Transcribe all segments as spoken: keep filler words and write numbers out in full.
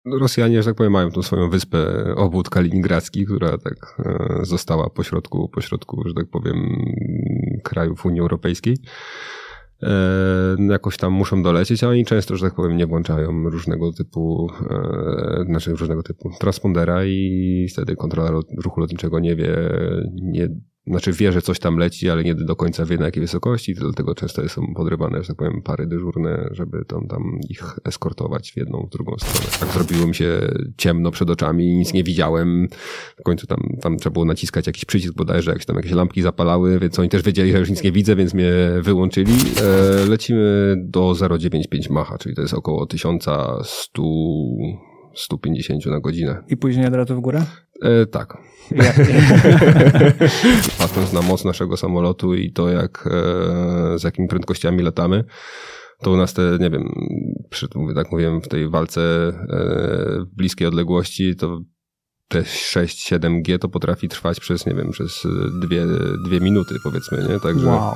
Rosjanie, że tak powiem, mają tą swoją wyspę, obwód kaliningradzki, która tak e, została pośrodku, pośrodku, że tak powiem, krajów Unii Europejskiej. E, jakoś tam muszą dolecieć, a oni często, że tak powiem, nie włączają różnego typu, e, znaczy różnego typu transpondera i wtedy kontrola ruchu lotniczego nie wie, nie, znaczy wie, że coś tam leci, ale nie do końca wie na jakiej wysokości, dlatego często są podrywane, że tak powiem, pary dyżurne, żeby tam, tam ich eskortować w jedną, w drugą stronę. Tak zrobiło mi się ciemno przed oczami, nic nie widziałem. W końcu tam, tam trzeba było naciskać jakiś przycisk bodajże, jak się tam jakieś lampki zapalały, więc oni też wiedzieli, że już nic nie widzę, więc mnie wyłączyli. E, lecimy do zero przecinek dziewięćdziesiąt pięć Macha, czyli to jest około tysiąc sto sto pięćdziesiąt na godzinę. I później od razu w górę? E, tak. Ja. Patrząc na moc naszego samolotu i to, jak e, z jakimi prędkościami latamy, to u nas te, nie wiem, przy, tak mówiłem, w tej walce e, w bliskiej odległości, to te sześć siedem G to potrafi trwać przez, nie wiem, przez dwie, dwie minuty, powiedzmy, nie? Także... Wow.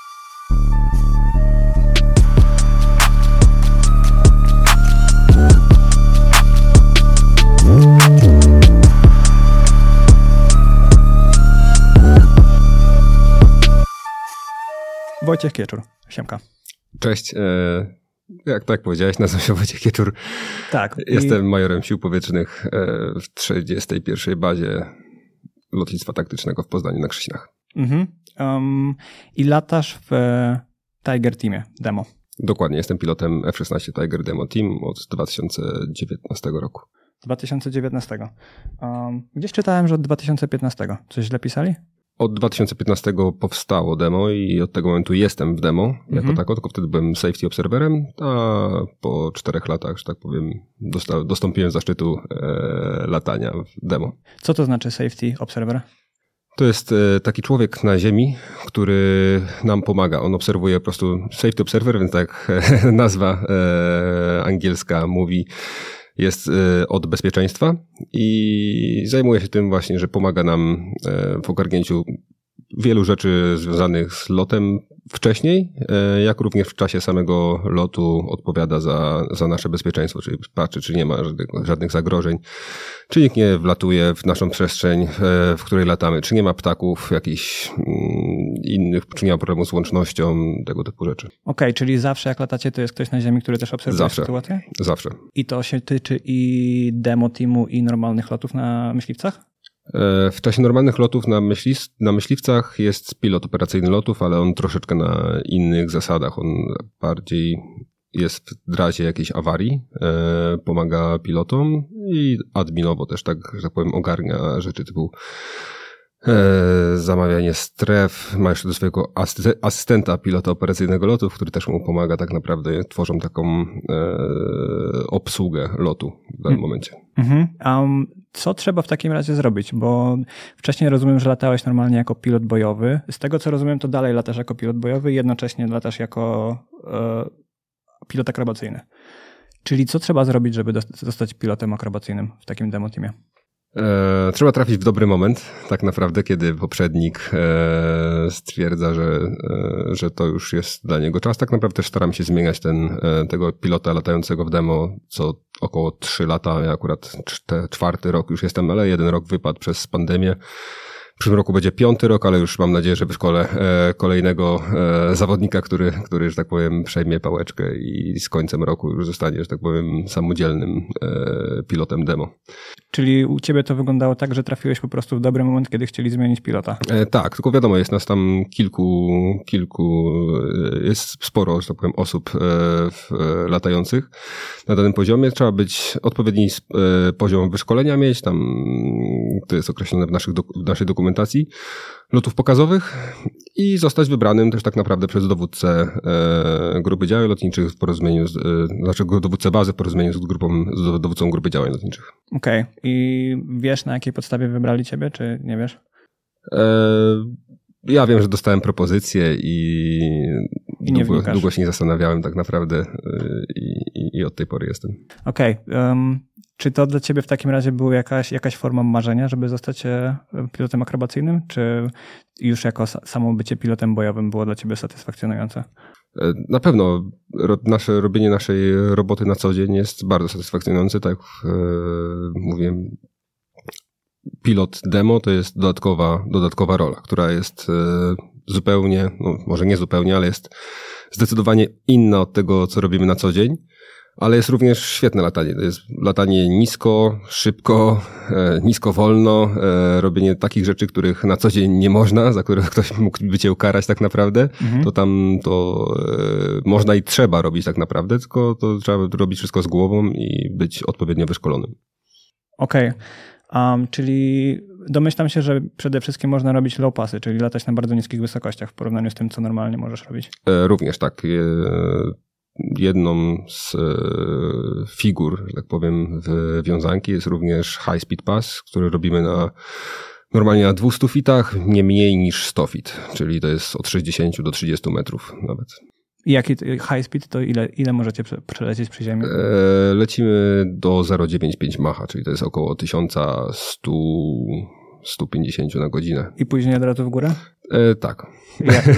Wojciech Kieczur, siemka. Cześć. Jak tak powiedziałeś, nazywam się Wojciech Kieczur. Tak. Jestem i... majorem sił powietrznych w trzydziestej pierwszej bazie lotnictwa taktycznego w Poznaniu na Krzyśnach. Mhm. Um, I latasz w Tiger Teamie demo. Dokładnie, jestem pilotem F szesnaście Tiger Demo Team od dwa tysiące dziewiętnastego roku. dwa tysiące dziewiętnastego. Um, gdzieś czytałem, że od dwa tysiące piętnastego. Coś źle pisali? Od dwa tysiące piętnastego powstało demo i od tego momentu jestem w demo jako mhm. tako, tylko wtedy byłem safety observerem, a po czterech latach, że tak powiem, dosta- dostąpiłem zaszczytu e, latania w demo. Co to znaczy safety observer? To jest e, taki człowiek na ziemi, który nam pomaga. On obserwuje po prostu safety observer, więc tak e, nazwa e, angielska mówi, jest od bezpieczeństwa i zajmuje się tym właśnie, że pomaga nam w ogarnięciu wielu rzeczy związanych z lotem wcześniej, jak również w czasie samego lotu odpowiada za, za nasze bezpieczeństwo, czyli patrzy, czy nie ma żadnych, żadnych zagrożeń, czy nikt nie wlatuje w naszą przestrzeń, w której latamy, czy nie ma ptaków jakichś innych, czy nie ma problemu z łącznością, tego typu rzeczy. Okej, okay, czyli zawsze jak latacie, to jest ktoś na ziemi, który też obserwuje zawsze, sytuację? Zawsze. I to się tyczy i demo teamu, i normalnych lotów na myśliwcach? W czasie normalnych lotów na, myśli, na myśliwcach jest pilot operacyjny lotów, ale on troszeczkę na innych zasadach. On bardziej jest w razie jakiejś awarii, e, pomaga pilotom i adminowo też, tak, że tak powiem, ogarnia rzeczy typu e, zamawianie stref. Ma jeszcze do swojego asy- asystenta pilota operacyjnego lotów, który też mu pomaga tak naprawdę. Tworzą taką e, obsługę lotu w danym momencie. Mhm. Um, co trzeba w takim razie zrobić? Bo wcześniej rozumiem, że latałeś normalnie jako pilot bojowy. Z tego co rozumiem, to dalej latasz jako pilot bojowy i jednocześnie latasz jako e, pilot akrobacyjny. Czyli co trzeba zrobić, żeby zostać pilotem akrobacyjnym w takim demo teamie? E, trzeba trafić w dobry moment, tak naprawdę, kiedy poprzednik e, stwierdza, że, e, że to już jest dla niego czas. Tak naprawdę też staram się zmieniać ten, e, tego pilota latającego w demo co około trzy lata. Ja akurat czte, czwarty rok już jestem, ale jeden rok wypadł przez pandemię. W przyszłym roku będzie piąty rok, ale już mam nadzieję, że wyszkolę e, kolejnego e, zawodnika, który, który, że tak powiem, przejmie pałeczkę i z końcem roku już zostanie, że tak powiem, samodzielnym e, pilotem demo. Czyli u ciebie to wyglądało tak, że trafiłeś po prostu w dobry moment, kiedy chcieli zmienić pilota? E, tak, tylko wiadomo, jest nas tam kilku, kilku, jest sporo, że tak powiem, osób e, w, e, latających na danym poziomie. Trzeba być odpowiedni e, poziom wyszkolenia mieć, tam to jest określone w, naszych dok- w naszej dokumentacji lotów pokazowych i zostać wybranym też tak naprawdę przez dowódcę e, grupy działań lotniczych w porozumieniu, z, e, znaczy dowódcę bazy w porozumieniu z grupą, z dowódcą grupy działań lotniczych. Okej. Okay. I wiesz, na jakiej podstawie wybrali ciebie, czy nie wiesz? E, ja wiem, że dostałem propozycję i, I długo, długo się nie zastanawiałem tak naprawdę i, i, i od tej pory jestem. Okej. Okay. Um, czy to dla ciebie w takim razie była jakaś, jakaś forma marzenia, żeby zostać pilotem akrobacyjnym? Czy już jako samo bycie pilotem bojowym było dla ciebie satysfakcjonujące? Na pewno ro, nasze robienie naszej roboty na co dzień jest bardzo satysfakcjonujące. Tak jak e, mówiłem, pilot demo to jest dodatkowa, dodatkowa rola, która jest e, zupełnie, no może nie zupełnie, ale jest zdecydowanie inna od tego, co robimy na co dzień. Ale jest również świetne latanie. To jest latanie nisko, szybko, e, nisko, wolno, e, robienie takich rzeczy, których na co dzień nie można, za które ktoś mógłby cię ukarać tak naprawdę. Mhm. To tam to e, można i trzeba robić tak naprawdę, tylko to trzeba robić wszystko z głową i być odpowiednio wyszkolonym. Okej, okay. um, czyli domyślam się, że przede wszystkim można robić low passy, czyli latać na bardzo niskich wysokościach w porównaniu z tym, co normalnie możesz robić. E, również tak. E, Jedną z figur, że tak powiem, w wiązanki jest również high speed pass, który robimy na normalnie na dwieście fitach, nie mniej niż sto fit, czyli to jest od sześćdziesięciu do trzydziestu metrów nawet. I jaki high speed to ile, ile możecie przelecieć przy ziemi? E, lecimy do zero przecinek dziewięćdziesiąt pięć Macha, czyli to jest około tysiąc sto do stu pięćdziesięciu na godzinę. I później od razu w górę? E, tak. Jak,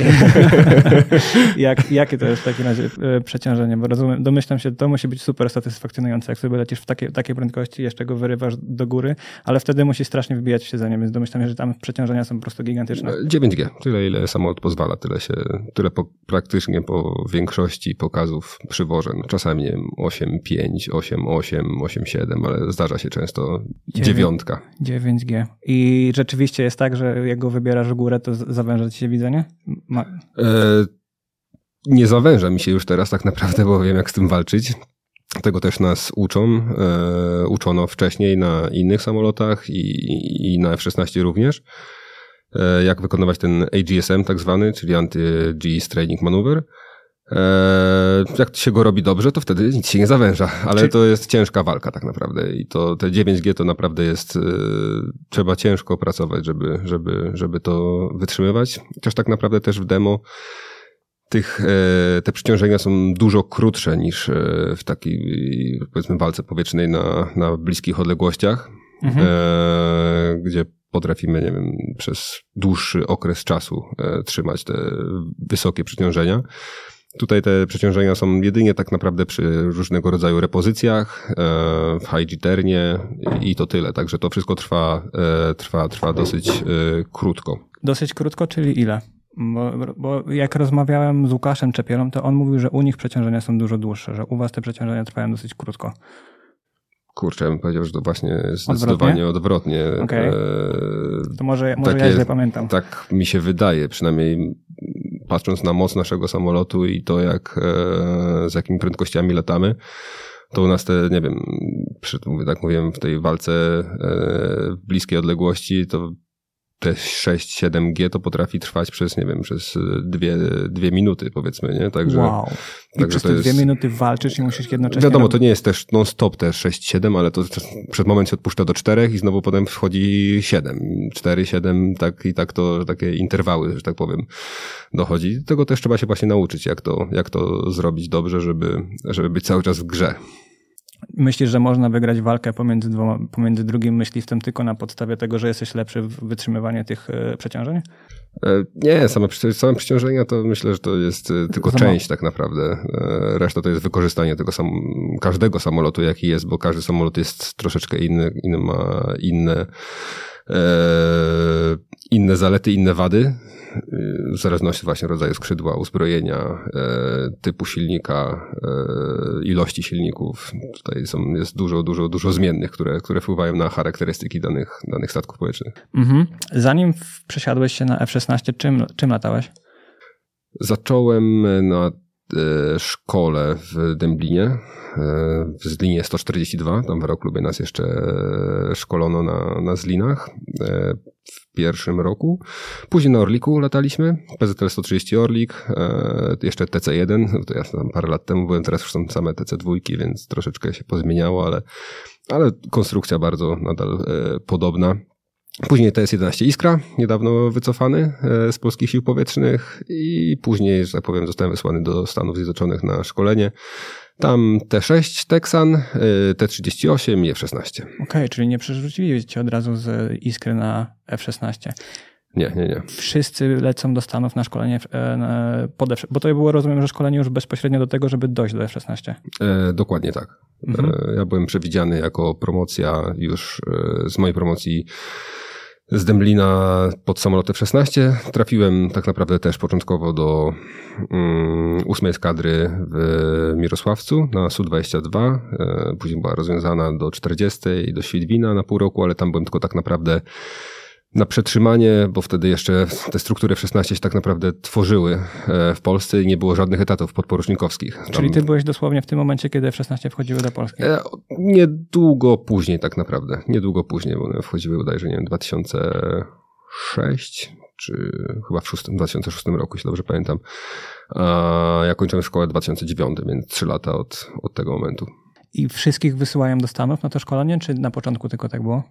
jak, jakie to jest w takim razie przeciążenie? Bo rozumiem, domyślam się, to musi być super satysfakcjonujące, jak sobie lecisz w takiej, takiej prędkości, jeszcze go wyrywasz do góry, ale wtedy musisz strasznie wbijać w siedzenie, więc domyślam się, że tam przeciążenia są po prostu gigantyczne. dziewięć G, tyle ile samolot pozwala, tyle się, tyle po, praktycznie po większości pokazów przywożę. No, czasami nie wiem, osiem pięć, osiem osiem, osiem siedem, ale zdarza się często dziewiątka. dziewięć G. I rzeczywiście jest tak, że jak go wybierasz w górę, to zawęża ci się widzenie? Ma... E, nie zawęża mi się już teraz tak naprawdę, bo wiem jak z tym walczyć. Tego też nas uczą. E, uczono wcześniej na innych samolotach i, i na F szesnaście również. E, jak wykonywać ten A G S M tak zwany, czyli Anti-G Straining Maneuver. E, jak się go robi dobrze, to wtedy nic się nie zawęża, ale Czy... to jest ciężka walka tak naprawdę i to te dziewięć G to naprawdę jest, e, trzeba ciężko pracować, żeby, żeby, żeby to wytrzymywać. Chociaż tak naprawdę też w demo tych, e, te przeciążenia są dużo krótsze niż w takiej, powiedzmy, walce powietrznej na, na bliskich odległościach, mhm. e, gdzie potrafimy, nie wiem, przez dłuższy okres czasu e, trzymać te wysokie przeciążenia. Tutaj te przeciążenia są jedynie tak naprawdę przy różnego rodzaju repozycjach, w high-jitternie i to tyle. Także to wszystko trwa, trwa, trwa dosyć krótko. Dosyć krótko, czyli ile? Bo, bo jak rozmawiałem z Łukaszem Czepielą, to on mówił, że u nich przeciążenia są dużo dłuższe, że u was te przeciążenia trwają dosyć krótko. Kurczę, ja bym powiedział, że to właśnie jest zdecydowanie odwrotnie. Okej. Okay. To może, może takie, ja źle pamiętam. Tak mi się wydaje, przynajmniej patrząc na moc naszego samolotu i to, jak z jakimi prędkościami latamy, to u nas te, nie wiem, przy, tak mówiłem, w tej walce w bliskiej odległości, to te sześć siedem G to potrafi trwać przez, nie wiem, przez dwie, dwie minuty, powiedzmy, nie? Także, wow. I także przez te dwie jest... minuty walczysz i musisz jednocześnie... Wiadomo, robić... to nie jest też non-stop te sześć siedem, ale to przed moment się odpuszcza do czterech i znowu potem wchodzi siedem. cztery siedem, tak i tak to, takie interwały, że tak powiem, dochodzi. Tego też trzeba się właśnie nauczyć, jak to, jak to zrobić dobrze, żeby, żeby być cały czas w grze. Myślisz, że można wygrać walkę pomiędzy, dwoma, pomiędzy drugim myśliwcem tylko na podstawie tego, że jesteś lepszy w wytrzymywaniu tych e, przeciążeń? E, nie, same, same przeciążenia to myślę, że to jest tylko Za część tak naprawdę. E, reszta to jest wykorzystanie tego sam, każdego samolotu, jaki jest, bo każdy samolot jest troszeczkę inny, inny ma inne, e, inne zalety, inne wady. W zależności właśnie od rodzaju skrzydła, uzbrojenia, typu silnika, ilości silników. Tutaj są, jest dużo, dużo, dużo zmiennych, które, które wpływają na charakterystyki danych, danych statków powietrznych. Mhm. Zanim przesiadłeś się na F szesnaście, czym, czym latałeś? Zacząłem na szkole w Dęblinie, w Zlinie sto czterdzieści dwa. Tam w aeroklubie nas jeszcze szkolono na, na Zlinach w pierwszym roku. Później na Orliku lataliśmy, P Z L sto trzydzieści Orlik, jeszcze T C jeden, to ja tam parę lat temu byłem, teraz już są same T C dwa, więc troszeczkę się pozmieniało, ale, ale konstrukcja bardzo nadal podobna. Później T S jedenaście Iskra, niedawno wycofany z polskich sił powietrznych i później, że tak powiem, zostałem wysłany do Stanów Zjednoczonych na szkolenie. Tam T sześć Texan, T trzydzieści osiem i F szesnaście. Okej, okay, czyli nie przerzucili cię od razu z Iskry na F szesnaście. Nie, nie, nie. Wszyscy lecą do Stanów na szkolenie pod F szesnaście, bo to było, rozumiem, że szkolenie już bezpośrednio do tego, żeby dojść do F szesnaście. E, dokładnie tak. Mhm. E, ja byłem przewidziany jako promocja już e, z mojej promocji z Dęblina pod samolot F szesnaście. Trafiłem tak naprawdę też początkowo do um, ósmej eskadry w Mirosławcu na S U dwadzieścia dwa. E, później była rozwiązana do czterdziestej i do Świdwina na pół roku, ale tam byłem tylko tak naprawdę na przetrzymanie, bo wtedy jeszcze te struktury F szesnaście się tak naprawdę tworzyły w Polsce i nie było żadnych etatów podporucznikowskich. Tam... Czyli ty byłeś dosłownie w tym momencie, kiedy F szesnaście wchodziły do Polski? Niedługo później tak naprawdę. Niedługo później, bo one wchodziły bodajże, nie wiem, dwa tysiące szósty czy chyba w dwa tysiące szóstym roku, jeśli dobrze pamiętam. A ja kończyłem szkołę w dwa tysiące dziewiątym, więc trzy lata od, od tego momentu. I wszystkich wysyłają do Stanów na to szkolenie, czy na początku tylko tak było?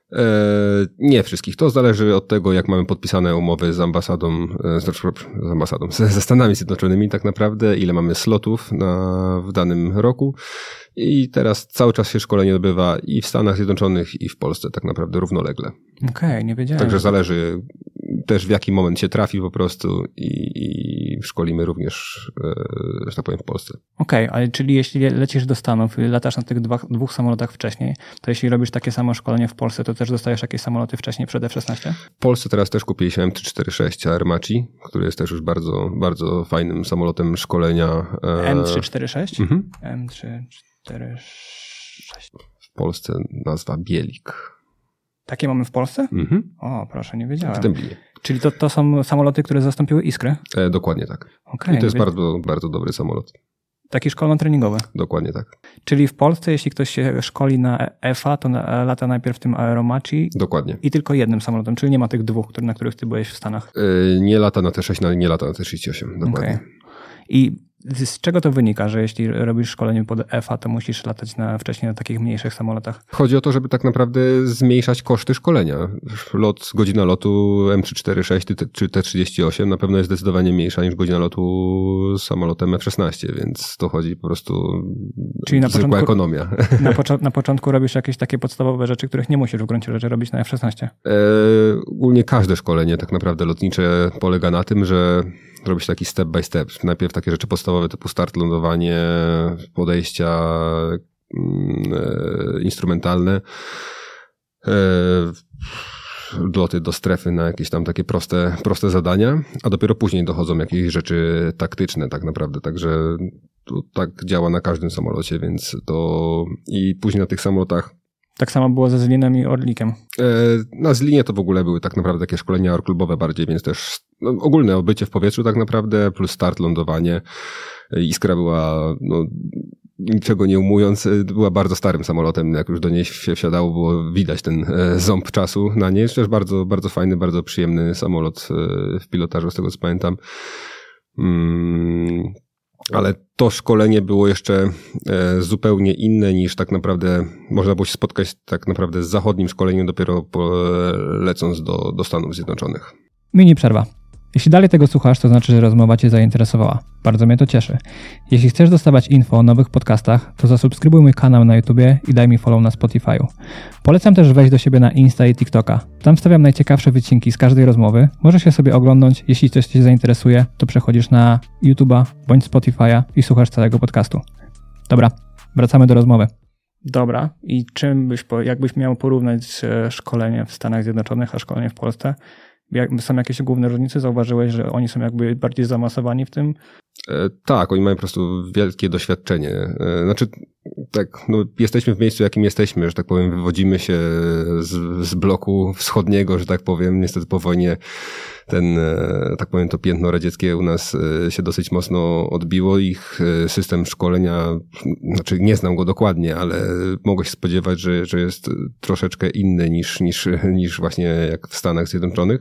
Nie wszystkich. To zależy od tego, jak mamy podpisane umowy z ambasadą, z ambasadą, ze Stanami Zjednoczonymi tak naprawdę, ile mamy slotów na, w danym roku. I teraz cały czas się szkolenie odbywa i w Stanach Zjednoczonych, i w Polsce tak naprawdę równolegle. Okej, okay, nie wiedziałem. Także zależy też w jaki moment się trafi po prostu i, i szkolimy również, że tak powiem, w Polsce. Okej, okay, ale czyli jeśli lecisz do Stanów i latasz na tych dwa, dwóch samolotach wcześniej, to jeśli robisz takie samo szkolenie w Polsce, to też dostajesz jakieś samoloty wcześniej przed F szesnaście? W Polsce teraz też kupiliśmy M trzysta czterdzieści sześć Air Maci, który jest też już bardzo, bardzo fajnym samolotem szkolenia. M trzysta czterdzieści sześć? Mhm. M trzysta czterdzieści sześć. W Polsce nazwa Bielik. Takie mamy w Polsce? Mhm. O, proszę, nie wiedziałem. W Dęblinie. Czyli to, to są samoloty, które zastąpiły Iskry? E, dokładnie tak. Okay, I to jest bardzo, bardzo dobry samolot. Taki szkolno-treningowy? Dokładnie tak. Czyli w Polsce, jeśli ktoś się szkoli na F A, to na, lata najpierw tym Aeromaci. Dokładnie. I tylko jednym samolotem, czyli nie ma tych dwóch, na których ty byłeś w Stanach. E, nie lata na T sześć, nie lata na T trzydzieści osiem. Dokładnie. Okay. I z czego to wynika, że jeśli robisz szkolenie pod F A, to musisz latać na, wcześniej na takich mniejszych samolotach? Chodzi o to, żeby tak naprawdę zmniejszać koszty szkolenia. Lot, godzina lotu M trzysta czterdzieści sześć czy T trzydzieści osiem na pewno jest zdecydowanie mniejsza niż godzina lotu z samolotem F szesnaście, więc to chodzi po prostu Czyli na zwykła początku, ekonomia. Na, pocz- na początku robisz jakieś takie podstawowe rzeczy, których nie musisz w gruncie rzeczy robić na F szesnaście? E, ogólnie każde szkolenie tak naprawdę lotnicze polega na tym, że robić taki step by step. Najpierw takie rzeczy podstawowe typu start, lądowanie, podejścia e, instrumentalne, e, loty do strefy na jakieś tam takie proste, proste zadania, a dopiero później dochodzą jakieś rzeczy taktyczne tak naprawdę. Także to tak działa na każdym samolocie, więc to i później na tych samolotach. Tak samo było ze Zlinem i Orlikiem. Na Zlinie to w ogóle były tak naprawdę takie szkolenia orklubowe bardziej, więc też no, ogólne obycie w powietrzu tak naprawdę, plus start, lądowanie. Iskra była, no, niczego nie umując, była bardzo starym samolotem. Jak już do niej się wsiadało, było widać ten ząb czasu na niej. Jest też bardzo, bardzo fajny, bardzo przyjemny samolot w pilotażu, z tego co pamiętam. Hmm. Ale to szkolenie było jeszcze zupełnie inne niż tak naprawdę można było się spotkać tak naprawdę z zachodnim szkoleniem dopiero po, lecąc do, do Stanów Zjednoczonych. Mini przerwa. Jeśli dalej tego słuchasz, to znaczy, że rozmowa Cię zainteresowała. Bardzo mnie to cieszy. Jeśli chcesz dostawać info o nowych podcastach, to zasubskrybuj mój kanał na YouTubie i daj mi follow na Spotify'u. Polecam też wejść do siebie na Insta i TikToka. Tam wstawiam najciekawsze wycinki z każdej rozmowy. Możesz się sobie oglądnąć. Jeśli coś Cię zainteresuje, to przechodzisz na YouTube'a bądź Spotify'a i słuchasz całego podcastu. Dobra, wracamy do rozmowy. Dobra, i czym byś, jakbyś miał porównać szkolenie w Stanach Zjednoczonych, a szkolenie w Polsce? Jak, są jakieś główne różnice? Zauważyłeś, że oni są jakby bardziej zaawansowani w tym? E, tak, oni mają po prostu wielkie doświadczenie. E, znaczy, tak, no, jesteśmy w miejscu, jakim jesteśmy, że tak powiem, wywodzimy się z, z bloku wschodniego, że tak powiem. Niestety po wojnie ten, e, tak powiem, to piętno radzieckie u nas e, się dosyć mocno odbiło. Ich e, system szkolenia, znaczy nie znam go dokładnie, ale mogę się spodziewać, że, że jest troszeczkę inny niż, niż, niż właśnie jak w Stanach Zjednoczonych.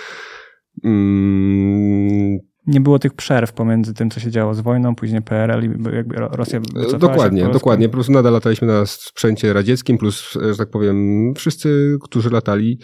Mm. Nie było tych przerw pomiędzy tym, co się działo z wojną, później P R L i jakby Rosja wycofała Dokładnie, się dokładnie. Po prostu nadal lataliśmy na sprzęcie radzieckim, plus, że tak powiem, wszyscy, którzy latali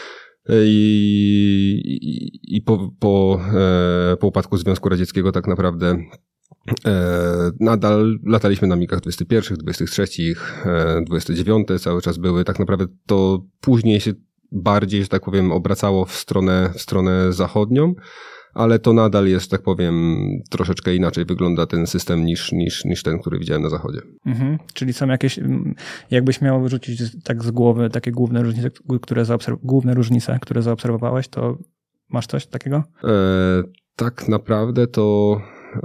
i, i, i po, po, po upadku Związku Radzieckiego tak naprawdę nadal lataliśmy na migach dwudziestych pierwszych, dwudziestych trzecich, dwudzieste dziewiąte cały czas były. Tak naprawdę to później się bardziej, że tak powiem, obracało w stronę, w stronę zachodnią, ale to nadal jest, tak powiem, troszeczkę inaczej wygląda ten system niż, niż, niż ten, który widziałem na zachodzie. Mhm. Czyli są jakieś, jakbyś miał wyrzucić tak z głowy takie główne różnice, które zaobserw- główne różnice, które zaobserwowałeś, to masz coś takiego? E, tak naprawdę to e,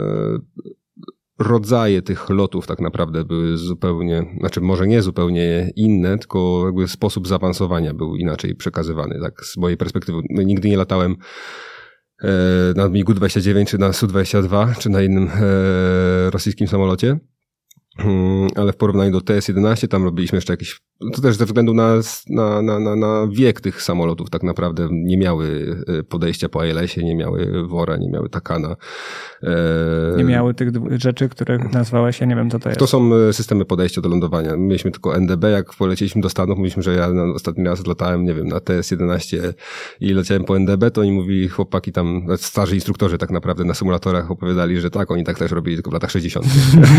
rodzaje tych lotów tak naprawdę były zupełnie, znaczy może nie zupełnie inne, tylko jakby sposób zaawansowania był inaczej przekazywany, tak z mojej perspektywy. No, nigdy nie latałem na migu dwadzieścia dziewięć, czy na S U dwadzieścia dwa, czy na innym e, rosyjskim samolocie, ale w porównaniu do T S jedenaście tam robiliśmy jeszcze jakieś, to też ze względu na, na, na, na wiek tych samolotów tak naprawdę nie miały podejścia po I L S-ie, nie miały wora, nie miały takana. E... Nie miały tych rzeczy, które nazwałeś, ja nie wiem co to jest. To są systemy podejścia do lądowania. Mieliśmy tylko N D B, jak poleciliśmy do Stanów, mówiliśmy, że ja na ostatni raz latałem, nie wiem, na T S jedenaście i leciałem po N D B, to oni mówili, chłopaki tam, starzy instruktorzy tak naprawdę na symulatorach opowiadali, że tak, oni tak też robili tylko w latach sześćdziesiątych.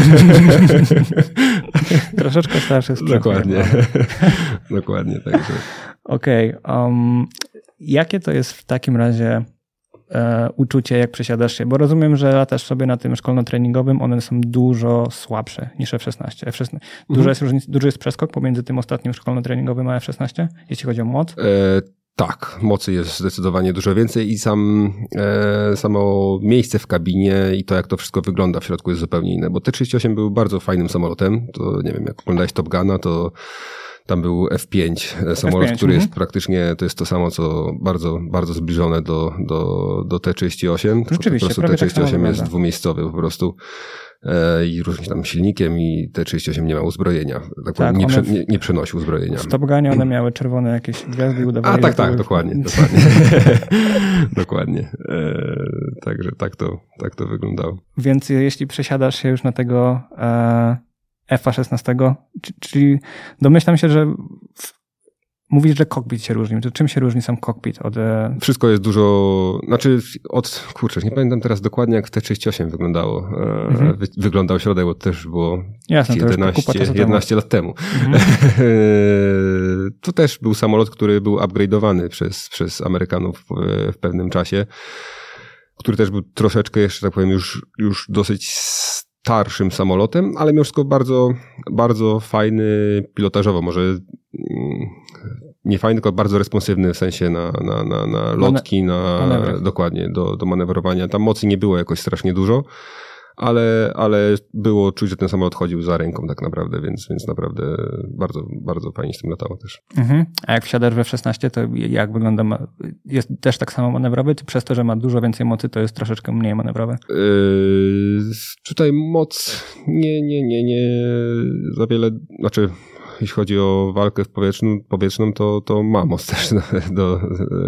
Troszeczkę starszy sprzęt. Dokładnie. Dokładnie. Także. Okej. Okay, um, jakie to jest w takim razie e, uczucie, jak przesiadasz się? Bo rozumiem, że latasz sobie na tym szkolno-treningowym, one są dużo słabsze niż F szesnaście. F szesnaście. Mhm. Dużo, jest różnic, duży jest przeskok pomiędzy tym ostatnim szkolno-treningowym a F szesnaście, jeśli chodzi o moc? E, tak, mocy jest zdecydowanie dużo więcej i sam, e, samo miejsce w kabinie i to, jak to wszystko wygląda w środku jest zupełnie inne, bo T trzydzieści osiem był bardzo fajnym samolotem. To nie wiem, jak oglądałeś Top Guna, to tam był F pięć samolot, F pięć, który mm-hmm. jest praktycznie, to jest to samo, co bardzo, bardzo zbliżone do, do, do T trzydzieści osiem. Rzeczywiście, po prostu T trzydzieści osiem tak jest dwumiejscowy po prostu e, i różni tam silnikiem i T trzydzieści osiem nie ma uzbrojenia. Tak, tak nie, prze, nie, nie przenosi uzbrojenia. W Top Gunie one miały czerwone jakieś gwiazdy i udawali. A tak, tak, dokładnie. dokładnie. dokładnie. E, także tak to, tak to wyglądało. Więc jeśli przesiadasz się już na tego e... F szesnaście, czyli domyślam się, że w, mówisz, że cockpit się różni. Czym się różni sam cockpit od... Wszystko jest dużo, znaczy od, kurczę, nie pamiętam teraz dokładnie, jak T trzydzieści osiem wyglądało. Mhm. Wy, wyglądał środek, bo też było Jasne, jedenaście, jedenaście lat temu. Mhm. To też był samolot, który był upgrade'owany przez, przez Amerykanów w, w pewnym czasie, który też był troszeczkę jeszcze, tak powiem, już, już dosyć starszym samolotem, ale mimo wszystko bardzo, bardzo fajny pilotażowo, może nie fajny, tylko bardzo responsywny w sensie na, na, na, na lotki, na, dokładnie, do, do manewrowania. Tam mocy nie było jakoś strasznie dużo, ale, ale było czuć, że ten samolot chodził za ręką tak naprawdę, więc, więc naprawdę bardzo, bardzo fajnie z tym latało też. Mhm. A jak wsiadasz we F szesnaście, to jak wygląda? Jest też tak samo manewrowy, czy przez to, że ma dużo więcej mocy, to jest troszeczkę mniej manewrowy? Yy, tutaj moc nie, nie, nie, nie za wiele, znaczy jeśli chodzi o walkę w powietrzną, powietrzną to, to ma moc też, do, do,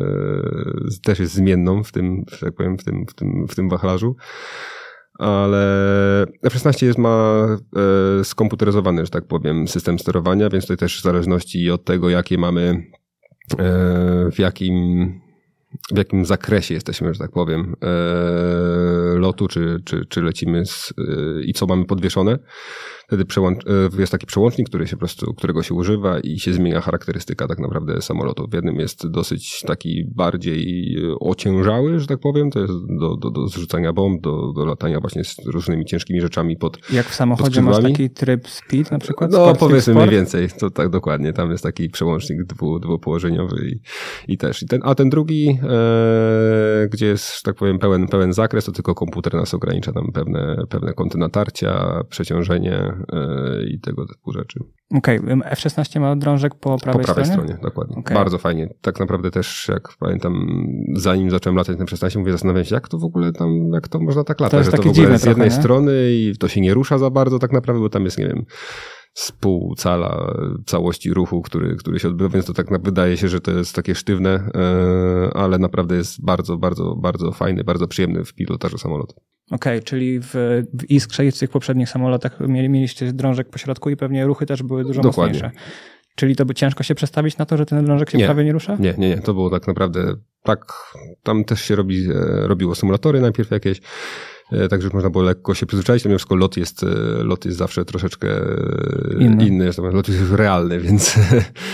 też jest zmienną w tym, że tak powiem, w tym, w tym, w tym wachlarzu. Ale F szesnaście jest, ma e, skomputeryzowany, że tak powiem, system sterowania, więc tutaj też w zależności od tego, jakie mamy, e, w jakim, w jakim zakresie jesteśmy, że tak powiem, e, lotu, czy, czy, czy lecimy z, e, i co mamy podwieszone. Wtedy przełącz, jest taki przełącznik, który się po prostu, którego się używa i się zmienia charakterystyka tak naprawdę samolotu. W jednym jest dosyć taki bardziej ociężały, że tak powiem, to jest do, do, do zrzucania bomb, do, do latania właśnie z różnymi ciężkimi rzeczami pod Jak w samochodzie masz taki tryb speed na przykład? No sport, powiedzmy mniej więcej, to tak dokładnie. Tam jest taki przełącznik dwu, dwupołożeniowy i, i też. I ten, a ten drugi, e, gdzie jest, że tak powiem, pełen, pełen zakres, to tylko komputer nas ogranicza tam pewne, pewne kąty natarcia, przeciążenie i tego typu rzeczy. Okej, okay. F szesnaście ma drążek po prawej, po prawej stronie? stronie, dokładnie. Okay. Bardzo fajnie. Tak naprawdę też, jak pamiętam, zanim zacząłem latać na F szesnaście, mówię, zastanawiałem się, jak to w ogóle tam, jak to można tak latać, to jest że takie to w ogóle z jednej trochę, strony i to się nie rusza za bardzo tak naprawdę, bo tam jest, nie wiem, z pół cala całości ruchu, który, który się odbywa, więc to tak wydaje się, że to jest takie sztywne, ale naprawdę jest bardzo, bardzo, bardzo fajny, bardzo przyjemny w pilotażu samolotu. Okej, okay, czyli w, w Iskrze i w tych poprzednich samolotach mieli, mieliście drążek po środku i pewnie ruchy też były dużo Dokładnie. mocniejsze. Czyli to by ciężko się przestawić na to, że ten drążek się nie, prawie nie rusza? Nie, nie, nie. To było tak naprawdę tak, tam też się robi, robiło symulatory najpierw jakieś, także można było lekko się przyzwyczaić, mimo wszystko lot jest, lot jest zawsze troszeczkę inny, inny lot jest realny, więc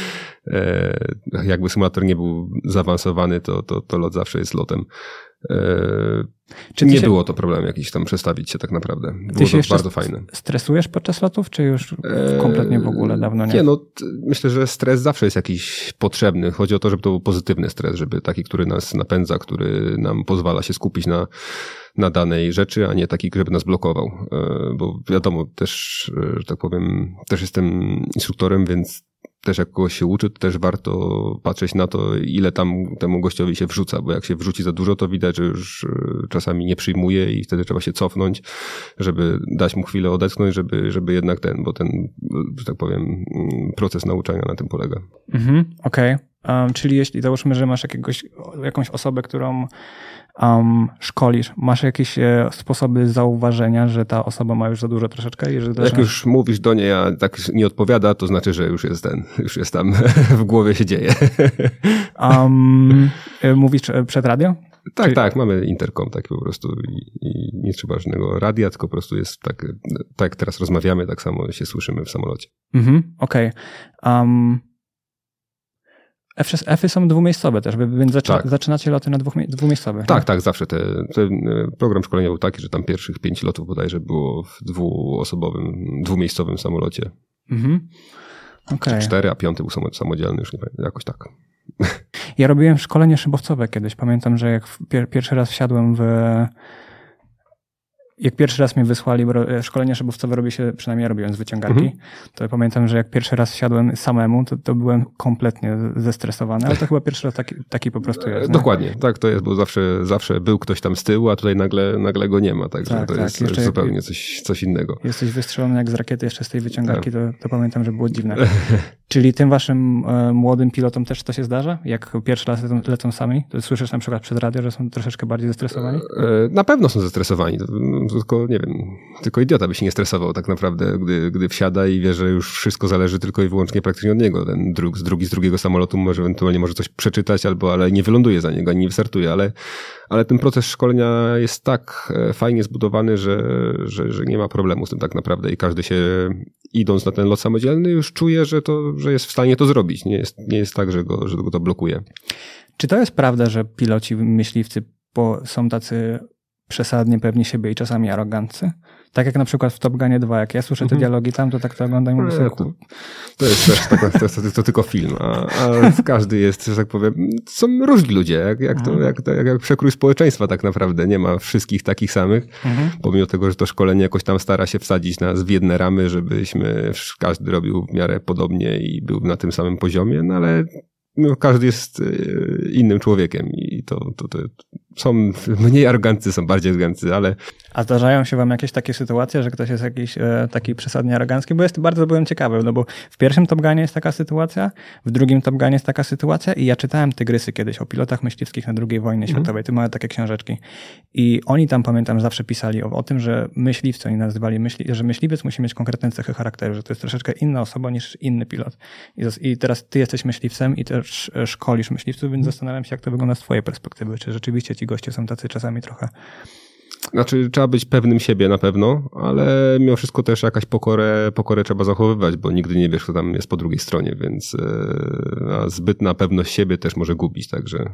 jakby symulator nie był zaawansowany, to, to, to lot zawsze jest lotem. Czy nie się... było to problem jakiś tam przestawić się tak naprawdę. Było to bardzo fajne. Stresujesz podczas lotów, czy już kompletnie w ogóle dawno nie? Nie, no myślę, że stres zawsze jest jakiś potrzebny. Chodzi o to, żeby to był pozytywny stres, żeby taki, który nas napędza, który nam pozwala się skupić na, na danej rzeczy, a nie taki, żeby nas blokował. Bo wiadomo, też, że tak powiem, też jestem instruktorem, więc też jak kogoś się uczy, to też warto patrzeć na to, ile tam temu gościowi się wrzuca, bo jak się wrzuci za dużo, to widać, że już czasami nie przyjmuje i wtedy trzeba się cofnąć, żeby dać mu chwilę odetchnąć, żeby, żeby jednak ten, bo ten, że tak powiem, proces nauczania na tym polega. Mhm, okej. Okay. Um, czyli jeśli załóżmy, że masz jakiegoś, jakąś osobę, którą um, szkolisz, masz jakieś e, sposoby zauważenia, że ta osoba ma już za dużo troszeczkę? I że Jak zaczynasz... już mówisz do niej, a tak nie odpowiada, to znaczy, że już jest ten, już jest tam, w głowie się dzieje. um, mówisz przed radio? Tak, Czy... tak, mamy interkom taki po prostu i, i nie trzeba żadnego radia, tylko po prostu jest tak, tak jak teraz rozmawiamy, tak samo się słyszymy w samolocie. Mhm, okej. Okay. Um... F-y są dwumiejscowe też, więc zaczyna, tak. zaczynacie loty na dwóch, dwumiejscowych. Tak, nie? tak, zawsze. Te, ten program szkolenia był taki, że tam pierwszych pięć lotów bodajże było w dwuosobowym, dwumiejscowym samolocie. Mhm. Okay. Cztery, a piąty był samodzielny, już nie pamiętam, jakoś tak. Ja robiłem szkolenie szybowcowe kiedyś. Pamiętam, że jak pier- pierwszy raz wsiadłem w... Jak pierwszy raz mnie wysłali, bo szkolenie szybowcowe robi się, przynajmniej ja robiłem z wyciągarki, mhm. to ja pamiętam, że jak pierwszy raz wsiadłem samemu, to, to byłem kompletnie zestresowany, ale to chyba pierwszy raz taki, taki po prostu jest. Dokładnie, nie? Tak to jest, bo zawsze, zawsze był ktoś tam z tyłu, a tutaj nagle, nagle go nie ma, także tak, to tak. jest jeszcze zupełnie jak, coś, coś innego. Jesteś wystrzelony jak z rakiety jeszcze z tej wyciągarki, tak. to, to pamiętam, że było dziwne. Czyli tym waszym e, młodym pilotom też to się zdarza? Jak pierwszy raz lecą, lecą sami? To słyszysz na przykład przez radio, że są troszeczkę bardziej zestresowani? E, na pewno są zestresowani. Tylko, nie wiem, tylko idiota by się nie stresował tak naprawdę, gdy, gdy wsiada i wie, że już wszystko zależy tylko i wyłącznie praktycznie od niego. Ten drugi, drugi z drugiego samolotu może ewentualnie może coś przeczytać, albo ale nie wyląduje za niego, ani nie wystartuje, ale, ale ten proces szkolenia jest tak fajnie zbudowany, że, że, że nie ma problemu z tym tak naprawdę i każdy się, idąc na ten lot samodzielny, już czuje, że, to, że jest w stanie to zrobić. Nie jest, nie jest tak, że go, że go to blokuje. Czy to jest prawda, że piloci myśliwcy po, są tacy przesadnie pewni siebie i czasami aroganccy? Tak jak na przykład w Top Gunie dwa, jak ja słyszę te mm-hmm. dialogi tam, to tak to oglądam i mówię sobie, to, to jest też tak, to, to, to tylko film, a, a każdy jest, że tak powiem, są różni ludzie, jak, jak, to, jak, jak, jak przekrój społeczeństwa tak naprawdę, nie ma wszystkich takich samych, mm-hmm. pomimo tego, że to szkolenie jakoś tam stara się wsadzić nas w jedne ramy, żebyśmy każdy robił w miarę podobnie i był na tym samym poziomie, no ale no, każdy jest innym człowiekiem i to, to, to są mniej aroganccy, są bardziej aroganccy, ale... A zdarzają się wam jakieś takie sytuacje, że ktoś jest jakiś e, taki przesadnie arogancki? Bo jest, bardzo byłem ciekawy, no bo w pierwszym Top Gunie jest taka sytuacja, w drugim Top Gunie jest taka sytuacja i ja czytałem Tygrysy kiedyś o pilotach myśliwskich na drugiej wojnie mm. światowej, te małe takie książeczki. I oni tam, pamiętam, zawsze pisali o, o tym, że myśliwcy, oni nazywali myśli, że myśliwiec musi mieć konkretne cechy charakteru, że to jest troszeczkę inna osoba niż inny pilot. I, I teraz ty jesteś myśliwcem i też szkolisz myśliwców, więc zastanawiam się, jak to wygląda z twojej perspektywy. Czy rzeczywiście ci goście są tacy czasami trochę... Znaczy trzeba być pewnym siebie na pewno, ale mimo wszystko też jakaś pokorę, pokorę trzeba zachowywać, bo nigdy nie wiesz, kto tam jest po drugiej stronie, więc a zbytna pewność siebie też może gubić, także...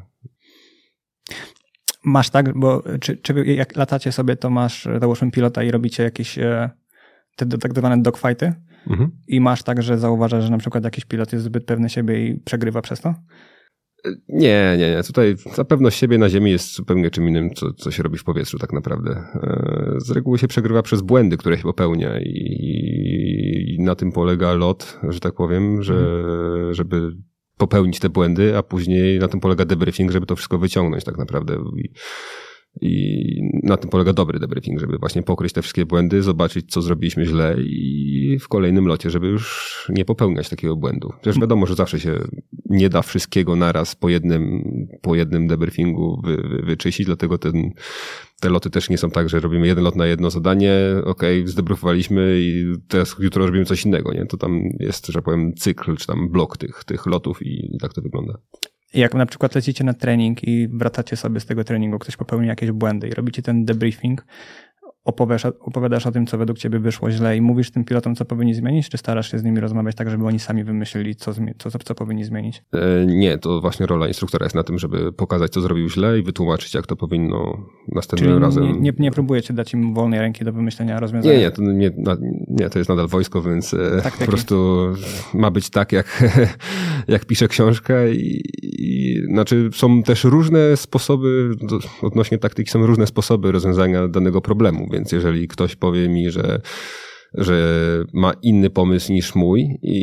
Masz tak, bo czy, czy jak latacie sobie, to masz, załóżmy pilota i robicie jakieś te tak zwane dogfighty mhm. i masz tak, że zauważasz, że na przykład jakiś pilot jest zbyt pewny siebie i przegrywa przez to? Nie, nie, nie. Tutaj ta pewność siebie na ziemi jest zupełnie czym innym, co, co się robi w powietrzu tak naprawdę. Z reguły się przegrywa przez błędy, które się popełnia i, i na tym polega lot, że tak powiem, że, mhm. żeby popełnić te błędy, a później na tym polega debriefing, żeby to wszystko wyciągnąć tak naprawdę. I, I na tym polega dobry debriefing, żeby właśnie pokryć te wszystkie błędy, zobaczyć, co zrobiliśmy źle i w kolejnym locie, żeby już nie popełniać takiego błędu. Przecież wiadomo, że zawsze się nie da wszystkiego naraz po jednym, po jednym debriefingu wy, wy, wyczyścić, dlatego ten, te loty też nie są tak, że robimy jeden lot na jedno zadanie, okej, okay, zdebriefowaliśmy i teraz jutro robimy coś innego, nie? To tam jest, że tak powiem, cykl, czy tam blok tych, tych lotów i tak to wygląda. Jak na przykład lecicie na trening i wracacie sobie z tego treningu, ktoś popełni jakieś błędy i robicie ten debriefing, opowiadasz, opowiadasz o tym, co według ciebie wyszło źle i mówisz tym pilotom, co powinni zmienić, czy starasz się z nimi rozmawiać tak, żeby oni sami wymyślili, co, co, co, co powinni zmienić? E, nie, to właśnie rola instruktora jest na tym, żeby pokazać, co zrobił źle i wytłumaczyć, jak to powinno następnym Czyli razem. Nie, nie, nie próbujecie dać im wolnej ręki do wymyślenia rozwiązania? Nie, nie, to, nie, nie, to jest nadal wojsko, więc tak, po prostu ma być tak, jak, jak pisze książkę i, i znaczy są też różne sposoby, do, odnośnie taktyki są różne sposoby rozwiązania danego problemu, więc jeżeli ktoś powie mi, że że ma inny pomysł niż mój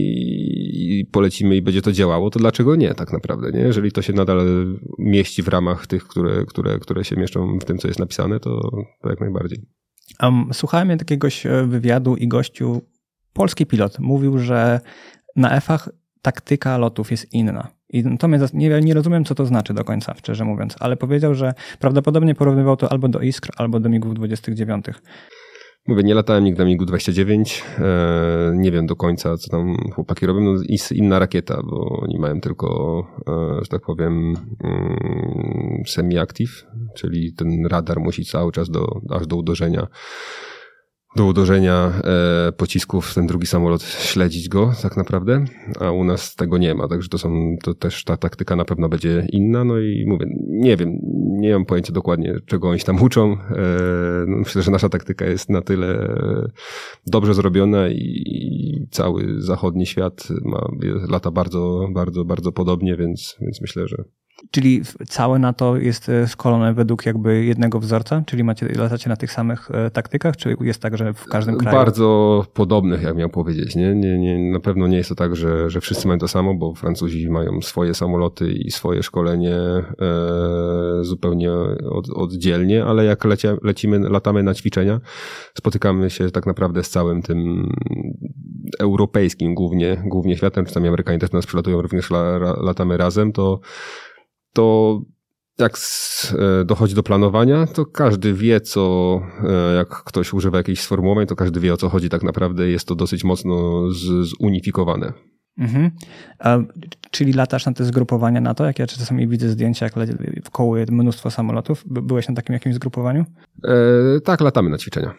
i, i polecimy i będzie to działało, to dlaczego nie tak naprawdę, nie? Jeżeli to się nadal mieści w ramach tych, które, które, które się mieszczą w tym, co jest napisane, to, to jak najbardziej. Um, słuchałem jakiegoś wywiadu i gościu, polski pilot, mówił, że na F-ach taktyka lotów jest inna. I to mnie, nie, nie rozumiem, co to znaczy do końca, szczerze mówiąc, ale powiedział, że prawdopodobnie porównywał to albo do Iskr, albo do migów dwudziestych dziewiątych. Mówię, nie latałem nigdy na migu dwadzieścia dziewięć, e, nie wiem do końca, co tam chłopaki robią, no jest inna rakieta, bo oni mają tylko, e, że tak powiem, mm, semi-active, czyli ten radar musi cały czas do, aż do uderzenia do uderzenia e, pocisków w ten drugi samolot śledzić go tak naprawdę, a u nas tego nie ma, także to są, to też ta taktyka na pewno będzie inna, no i mówię, nie wiem, nie mam pojęcia dokładnie, czego oni się tam uczą. E, no myślę, że nasza taktyka jest na tyle dobrze zrobiona i, i cały zachodni świat ma, lata bardzo, bardzo, bardzo podobnie, więc, więc myślę, że Czyli całe NATO jest szkolone według jakby jednego wzorca? Czyli macie, latacie na tych samych taktykach? Czy jest tak, że w każdym kraju? Bardzo podobnych, jak miał powiedzieć. Nie? Nie, nie, na pewno nie jest to tak, że, że wszyscy mają to samo, bo Francuzi mają swoje samoloty i swoje szkolenie e, zupełnie od, oddzielnie, ale jak lecia, lecimy, latamy na ćwiczenia, spotykamy się tak naprawdę z całym tym europejskim głównie, głównie światem, czy tam Amerykanie też do nas przylatują, również la, latamy razem, to to jak dochodzi do planowania, to każdy wie, co, jak ktoś używa jakichś sformułowań, to każdy wie, o co chodzi tak naprawdę. Jest to dosyć mocno z, zunifikowane. Mhm. A, czyli latasz na te zgrupowania NATO? Jak ja czasami widzę zdjęcia, jak wkołuje mnóstwo samolotów. Byłeś na takim jakimś zgrupowaniu? E, tak, latamy na ćwiczenia.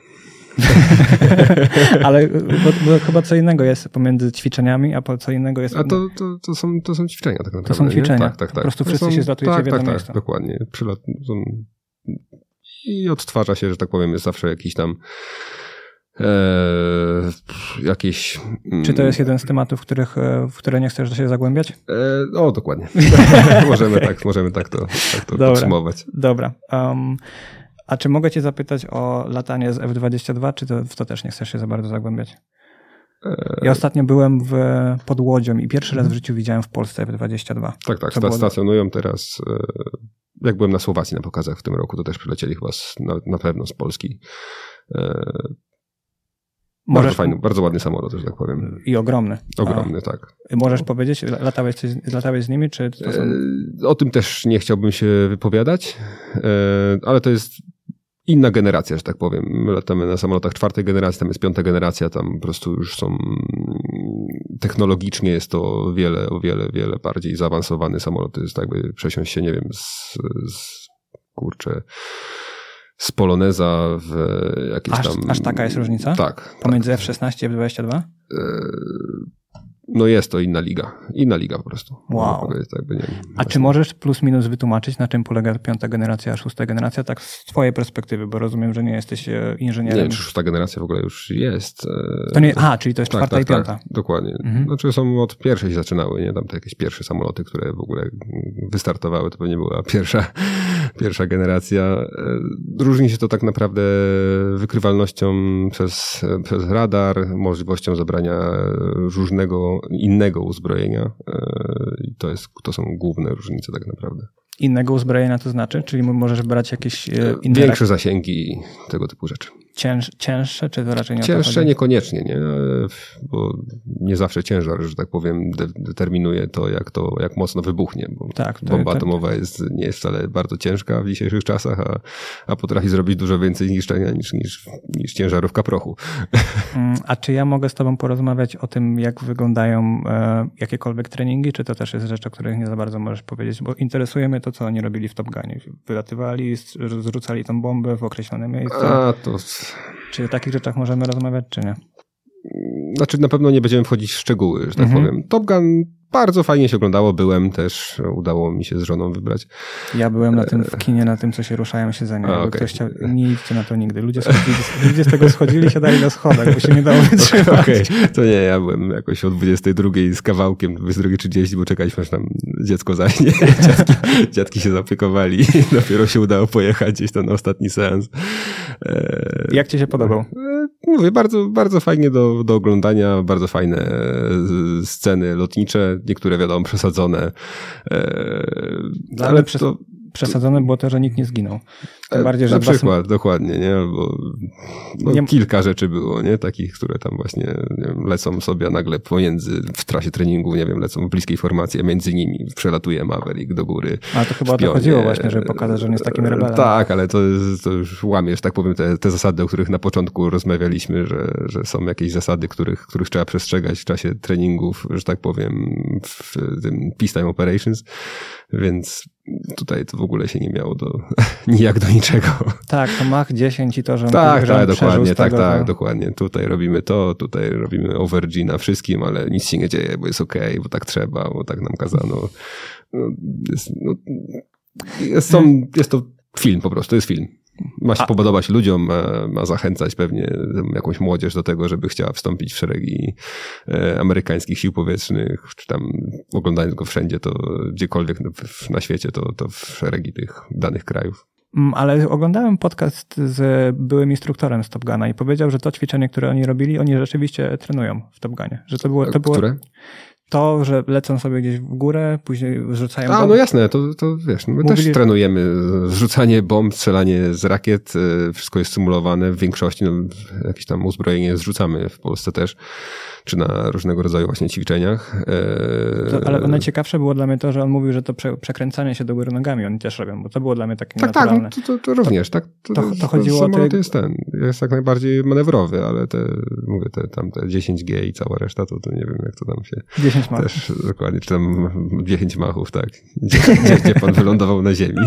Ale bo, bo chyba co innego jest pomiędzy ćwiczeniami, a co innego jest... A to, to, to, są, to są ćwiczenia tak naprawdę. To są ćwiczenia. Tak, tak, tak. Po prostu wszyscy są, się zlatujecie tak, w jedno tak, miejsce. Tak, dokładnie. Przylat, są... I odtwarza się, że tak powiem, jest zawsze jakiś tam e, jakieś... Czy to jest jeden z tematów, w, których, w które nie chcesz się zagłębiać? E, o, dokładnie. możemy, tak, możemy tak to, tak to dobra, podsumować. Dobra. Um, A czy mogę cię zapytać o latanie z F dwadzieścia dwa, czy to w to też nie chcesz się za bardzo zagłębiać? Ja ostatnio byłem w, pod Łodzią i pierwszy raz w życiu widziałem w Polsce F dwadzieścia dwa. Tak, tak. Sta- stacjonują teraz. Jak byłem na Słowacji na pokazach w tym roku, to też przylecieli chyba z, na, na pewno z Polski. Bardzo Możesz... fajny, bardzo ładny samolot, że tak powiem. I ogromny. Ogromny, A, tak. Możesz no. powiedzieć, latałeś, coś, latałeś z nimi, czy to są... O tym też nie chciałbym się wypowiadać, ale to jest inna generacja, że tak powiem. My latamy na samolotach czwartej generacji, tam jest piąta generacja, tam po prostu już są technologicznie jest to wiele, o wiele, wiele bardziej zaawansowany samolot. To jest jakby przesiąść się, nie wiem, z, z kurczę, z Poloneza w jakieś aż, tam... Aż taka jest różnica? Tak. Pomiędzy tak. F szesnaście i F dwadzieścia dwa? No jest to inna liga. Inna liga po prostu. Wow. Tak, nie, a czy możesz plus minus wytłumaczyć, na czym polega piąta generacja, a szósta generacja? Tak z twojej perspektywy, bo rozumiem, że nie jesteś inżynierem. Nie, czy szósta generacja w ogóle już jest. To nie, a, czyli to jest tak, czwarta tak, i piąta. Tak, dokładnie. Mhm. Znaczy są od pierwszej się zaczynały, nie? Tam te jakieś pierwsze samoloty, które w ogóle wystartowały, to pewnie była pierwsza, pierwsza generacja. Różni się to tak naprawdę wykrywalnością przez, przez radar, możliwością zabrania różnego innego uzbrojenia i to, jest, to są główne różnice tak naprawdę. Innego uzbrojenia to znaczy? Czyli możesz brać jakieś inne... Większe zasięgi, tego typu rzeczy. Cięż, cięższe, czy to raczej nie? Cięższe niekoniecznie, nie? Bo nie zawsze ciężar, że tak powiem, de- determinuje to, jak to, jak mocno wybuchnie. Bo tak, to, bomba to, atomowa jest, nie jest wcale bardzo ciężka w dzisiejszych czasach, a, a potrafi zrobić dużo więcej zniszczenia niż, niż, niż ciężarówka prochu. A czy ja mogę z tobą porozmawiać o tym, jak wyglądają e, jakiekolwiek treningi, czy to też jest rzecz, o której nie za bardzo możesz powiedzieć? Bo interesuje mnie to, co oni robili w Top Gunie. Wylatywali, zrzucali tą bombę w określone miejsce. A, to Czy o takich rzeczach możemy rozmawiać, czy nie? Znaczy na pewno nie będziemy wchodzić w szczegóły, że tak mhm. powiem. Top Gun bardzo fajnie się oglądało, byłem też, udało mi się z żoną wybrać. Ja byłem na tym w kinie, na tym, co się ruszają siedzenia. A, okay. Ktoś chciał, nie idźcie na to nigdy. Ludzie, schodzili, ludzie z tego schodzili, siadali na schodach, bo się nie dało wytrzymać. Okej, okay. To nie, ja byłem jakoś o dwudziestej drugiej z kawałkiem, dwudziestej drugiej trzydzieści, bo czekaliśmy, aż tam dziecko zajdzie. Dziadki, dziadki się zaopiekowali i dopiero się udało pojechać gdzieś tam na ostatni seans. Jak ci się podobał? Mówię, bardzo, bardzo fajnie do, do oglądania, bardzo fajne sceny lotnicze, niektóre wiadomo przesadzone. Ale, ale przez, to, przesadzone było to, że nikt nie zginął. Tym bardziej, że na przykład, dokładnie, nie? Albo no, nie... kilka rzeczy było, nie? Takich, które tam właśnie nie wiem, lecą sobie, a nagle pomiędzy, w trasie treningu, nie wiem, lecą w bliskiej formacji, a między nimi przelatuje Maverick do góry. A to chyba o to chodziło właśnie, żeby pokazać, że on jest takim rebelem. Tak, ale to, to już łamiesz, tak powiem, te, te zasady, o których na początku rozmawialiśmy, że, że są jakieś zasady, których, których trzeba przestrzegać w czasie treningów, że tak powiem, w tym Peacetime Operations, więc tutaj to w ogóle się nie miało do, nijak do niczego. Tak, to Mach dziesięć i to, że on Tak, że tak, dokładnie, tak, tego, tak, to... dokładnie. Tutaj robimy to, tutaj robimy overg na wszystkim, ale nic się nie dzieje, bo jest okej, okay, bo tak trzeba, bo tak nam kazano. No, jest, no, jest, są, jest to film po prostu, jest film. Ma się A. podobać ludziom, ma, ma zachęcać pewnie jakąś młodzież do tego, żeby chciała wstąpić w szeregi e, amerykańskich sił powietrznych, czy tam oglądając go wszędzie, to gdziekolwiek na, na świecie, to, to w szeregi tych danych krajów. Ale oglądałem podcast z byłym instruktorem z Top Guna i powiedział, że to ćwiczenie, które oni robili, oni rzeczywiście trenują w Top Gunie. Że to było, to było... Które? To, że lecą sobie gdzieś w górę, później zrzucają bomby. A, no jasne, to, to wiesz, my Mówili... też trenujemy zrzucanie bomb, strzelanie z rakiet, wszystko jest symulowane w większości, no, jakieś tam uzbrojenie zrzucamy w Polsce też, czy na różnego rodzaju właśnie ćwiczeniach. To, ale najciekawsze było dla mnie to, że on mówił, że to prze, przekręcanie się do góry nogami oni też robią, bo to było dla mnie takie tak, naturalne. Tak, to, to, to również, tak. To, to, to chodziło o to... Te... jest ten, jest jak najbardziej manewrowy, ale te, mówię, te, tam te dziesięć G i cała reszta, to, to nie wiem, jak to tam się... dziesięć machów. Też dokładnie, czy tam dziesięć machów, tak. Gdzie, gdzie, gdzie pan wylądował na ziemi.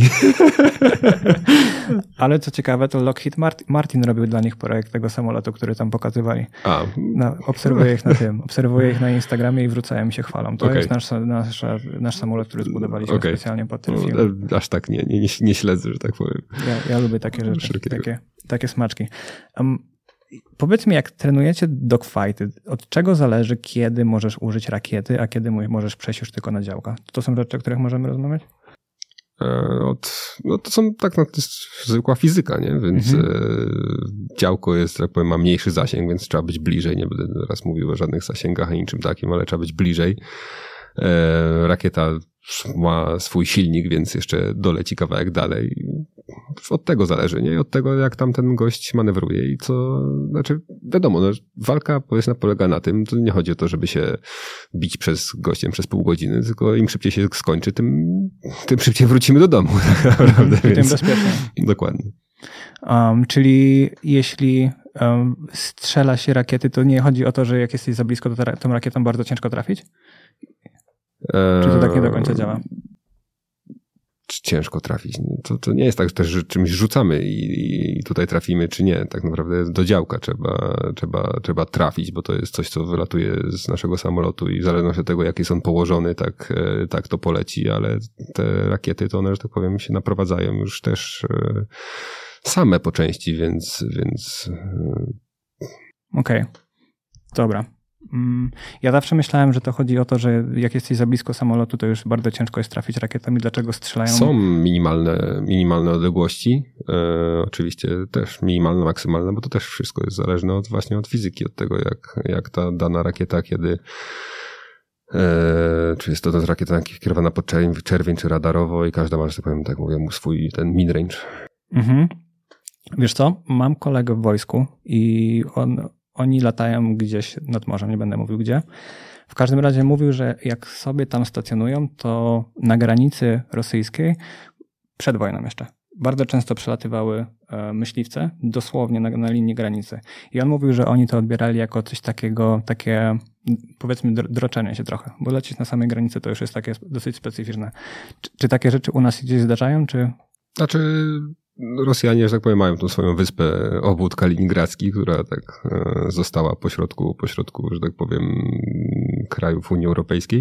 Ale co ciekawe, to Lockheed Martin, Martin robił dla nich projekt tego samolotu, który tam pokazywali. A. No, obserwuję ich na tym, obserwuję ich na Instagramie i wracają mi się chwalą. To okay. jest nasz, nasz, nasz samolot, który zbudowaliśmy okay. specjalnie pod ten film. No, aż tak nie, nie, nie, nie śledzę, że tak powiem. Ja, ja lubię takie rzeczy, takie, takie smaczki. Um, powiedz mi, jak trenujecie dogfighty, od czego zależy, kiedy możesz użyć rakiety, a kiedy możesz przejść już tylko na działka? To są rzeczy, o których możemy rozmawiać? Od, no to są tak, no to jest zwykła fizyka, nie? Więc mhm. e, działko jest, tak powiem, ma mniejszy zasięg, więc trzeba być bliżej. Nie będę teraz mówił o żadnych zasięgach ani niczym takim, ale trzeba być bliżej. E, rakieta ma swój silnik, więc jeszcze doleci kawałek dalej. Od tego zależy, nie? Od tego, jak tam ten gość manewruje i co, znaczy wiadomo, no, walka powiedzmy polega na tym, to nie chodzi o to, żeby się bić przez gościem przez pół godziny, tylko im szybciej się skończy, tym, tym szybciej wrócimy do domu. Tak naprawdę, tym więc, bezpiecznie. Dokładnie. Um, czyli jeśli um, strzela się rakiety, to nie chodzi o to, że jak jesteś za blisko, to ta, tą rakietą bardzo ciężko trafić? Czy to tak nie do końca działa? Ciężko trafić. No to, to nie jest tak, też, że czymś rzucamy i, i tutaj trafimy, czy nie. Tak naprawdę do działka trzeba, trzeba, trzeba trafić, bo to jest coś, co wylatuje z naszego samolotu i w zależności od tego, jak jest on położony, tak, tak to poleci, ale te rakiety, to one, że tak powiem, się naprowadzają już też same po części, więc... więc... Okej, okay. Dobra. Ja zawsze myślałem, że to chodzi o to, że jak jesteś za blisko samolotu, to już bardzo ciężko jest trafić rakietami. Dlaczego strzelają? Są minimalne, minimalne odległości. E, oczywiście też minimalne, maksymalne, bo to też wszystko jest zależne od, właśnie od fizyki, od tego, jak, jak ta dana rakieta, kiedy e, czy jest to, to rakieta kierowana pod czerwień, czerwień czy radarowo i każda ma, że tak powiem, tak mówię, swój ten mid-range. Mhm. Wiesz co? Mam kolegę w wojsku i on... Oni latają gdzieś nad morzem, nie będę mówił gdzie. W każdym razie mówił, że jak sobie tam stacjonują, to na granicy rosyjskiej, przed wojną jeszcze, bardzo często przelatywały myśliwce, dosłownie na, na linii granicy. I on mówił, że oni to odbierali jako coś takiego, takie powiedzmy droczenie się trochę, bo lecieć na samej granicy to już jest takie dosyć specyficzne. Czy, czy takie rzeczy u nas gdzieś zdarzają, czy... Znaczy... Rosjanie, że tak powiem, mają tą swoją wyspę, obwód kaliningradzki, która tak została pośrodku, pośrodku, że tak powiem, krajów Unii Europejskiej.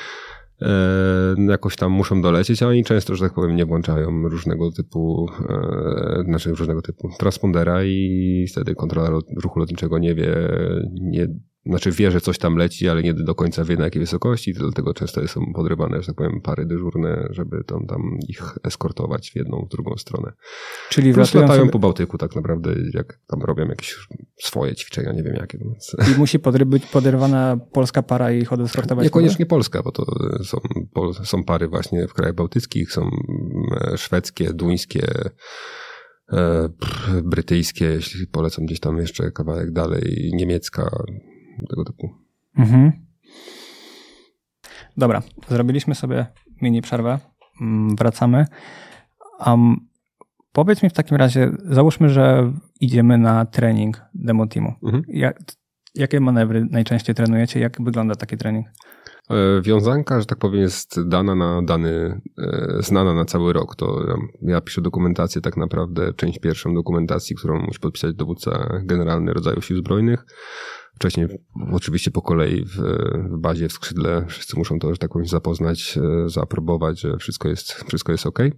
Jakoś tam muszą dolecieć, a oni często, że tak powiem, nie włączają różnego typu, znaczy różnego typu transpondera i wtedy kontrola ruchu lotniczego nie wie, nie, znaczy wie, że coś tam leci, ale nie do końca wie na jakiej wysokości, dlatego często są podrywane, że tak powiem, pary dyżurne, żeby tam, tam ich eskortować w jedną, w drugą stronę. Czyli plus latają sobie... po Bałtyku tak naprawdę, jak tam robią jakieś swoje ćwiczenia, nie wiem jakie. Więc... I musi podry- być podrywana polska para i ich odeskortować? Niekoniecznie polska, bo to są, są pary właśnie w krajach bałtyckich, są szwedzkie, duńskie, brytyjskie, jeśli polecam gdzieś tam jeszcze kawałek dalej, niemiecka, tego typu. Mhm. Dobra, zrobiliśmy sobie mini przerwę, wracamy. Um, powiedz mi w takim razie, załóżmy, że idziemy na trening demo teamu. Mhm. Jak, jakie manewry najczęściej trenujecie? Jak wygląda taki trening? Wiązanka, że tak powiem, jest dana na dany, znana na cały rok. To ja, ja piszę dokumentację, tak naprawdę część pierwszą dokumentacji, którą musi podpisać dowódca generalny rodzaju sił zbrojnych. Wcześniej oczywiście po kolei w, w bazie, w skrzydle wszyscy muszą to, że tak powiem, zapoznać, zaaprobować, że wszystko jest, wszystko jest okej.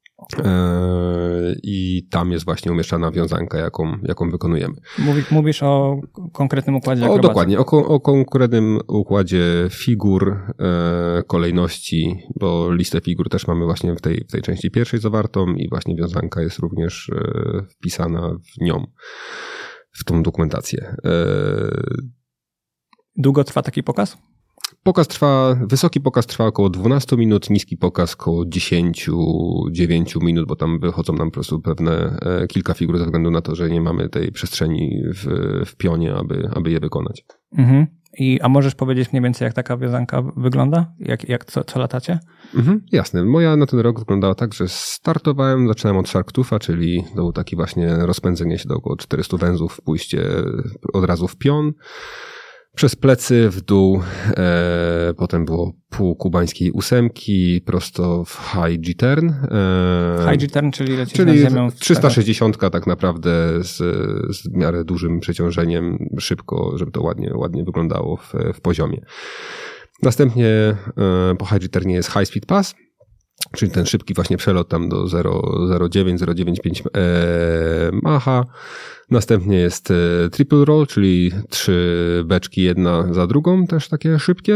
I tam jest właśnie umieszczana wiązanka, jaką, jaką wykonujemy. Mówisz, mówisz o konkretnym układzie akrobacji? O, dokładnie, o, o konkretnym układzie figur, e, kolejności, bo listę figur też mamy właśnie w tej, w tej części pierwszej zawartą i właśnie wiązanka jest również e, wpisana w nią, w tą dokumentację. E, Długo trwa taki pokaz? Pokaz trwa, wysoki pokaz trwa około dwanaście minut, niski pokaz około dziesięć do dziewięciu minut, bo tam wychodzą nam po prostu pewne e, kilka figur ze względu na to, że nie mamy tej przestrzeni w, w pionie, aby, aby je wykonać. Mhm. I, a możesz powiedzieć mniej więcej, jak taka wiązanka wygląda? Jak, jak co, co latacie? Mhm, jasne. Moja na ten rok wyglądała tak, że startowałem, zaczynałem od Shark Tooth'a, czyli to był taki właśnie rozpędzenie się do około czterystu węzłów, pójście od razu w pion. Przez plecy w dół, e, potem było pół kubańskiej ósemki, prosto w high G-turn. E, high G-turn, czyli lecisz czyli nad ziemią. trzysta sześćdziesiąt tak naprawdę z, z w miarę dużym przeciążeniem, szybko, żeby to ładnie, ładnie wyglądało w, w poziomie. Następnie e, po high G-turnie jest high speed pass, czyli ten szybki właśnie przelot tam do zero przecinek dziewięć zero dziewięć pięć e, Macha. Następnie jest e, triple roll, czyli trzy beczki jedna za drugą, też takie szybkie.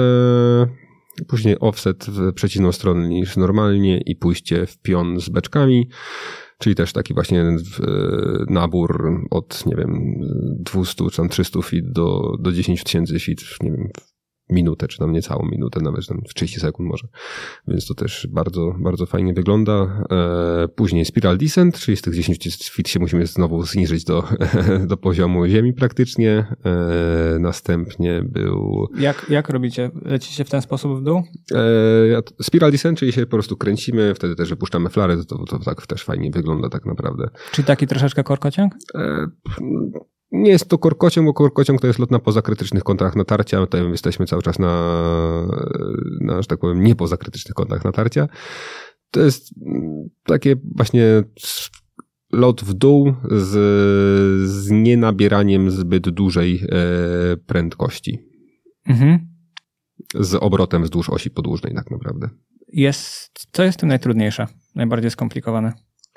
E, później offset w przeciwną stronę niż normalnie i pójście w pion z beczkami, czyli też taki właśnie e, nabór od, nie wiem, dwieście czy tam trzysta feet do, do dziesięć tysięcy feet, nie wiem, minutę, czy tam niecałą minutę, nawet tam w trzydzieści sekund może. Więc to też bardzo, bardzo fajnie wygląda. E, później Spiral Descent, czyli z tych dziesięć feet się musimy znowu zniżyć do, do poziomu ziemi praktycznie. E, następnie był... Jak, jak robicie? Lecicie w ten sposób w dół? E, Spiral Descent, czyli się po prostu kręcimy, wtedy też wypuszczamy flarę, to, to tak też fajnie wygląda tak naprawdę. Czyli taki troszeczkę korkociąg? E, Nie jest to korkociąg, bo korkociąg to jest lot na pozakrytycznych kątach natarcia. Tutaj jesteśmy cały czas na, na, że tak powiem, nie pozakrytycznych kątach natarcia. To jest takie właśnie lot w dół z, z nienabieraniem zbyt dużej e, prędkości. Mhm. Z obrotem wzdłuż osi podłużnej tak naprawdę. Jest, co jest w tym najtrudniejsze, najbardziej skomplikowane?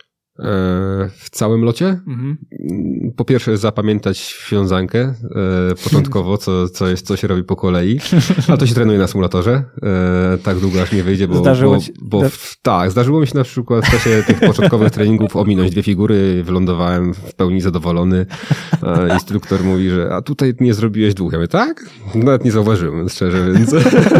W całym locie? Mhm. Po pierwsze zapamiętać wiązankę e, początkowo, co, co, jest, co się robi po kolei, a to się trenuje na symulatorze. E, tak długo aż nie wyjdzie, bo, Zdarzyło bo, ci... bo w, tak, zdarzyło mi się na przykład w czasie tych początkowych treningów ominąć dwie figury, wylądowałem w pełni zadowolony. A instruktor mówi, że a tutaj nie zrobiłeś dwóch. Ja mówię, tak? Nawet nie zauważyłem, szczerze, więc...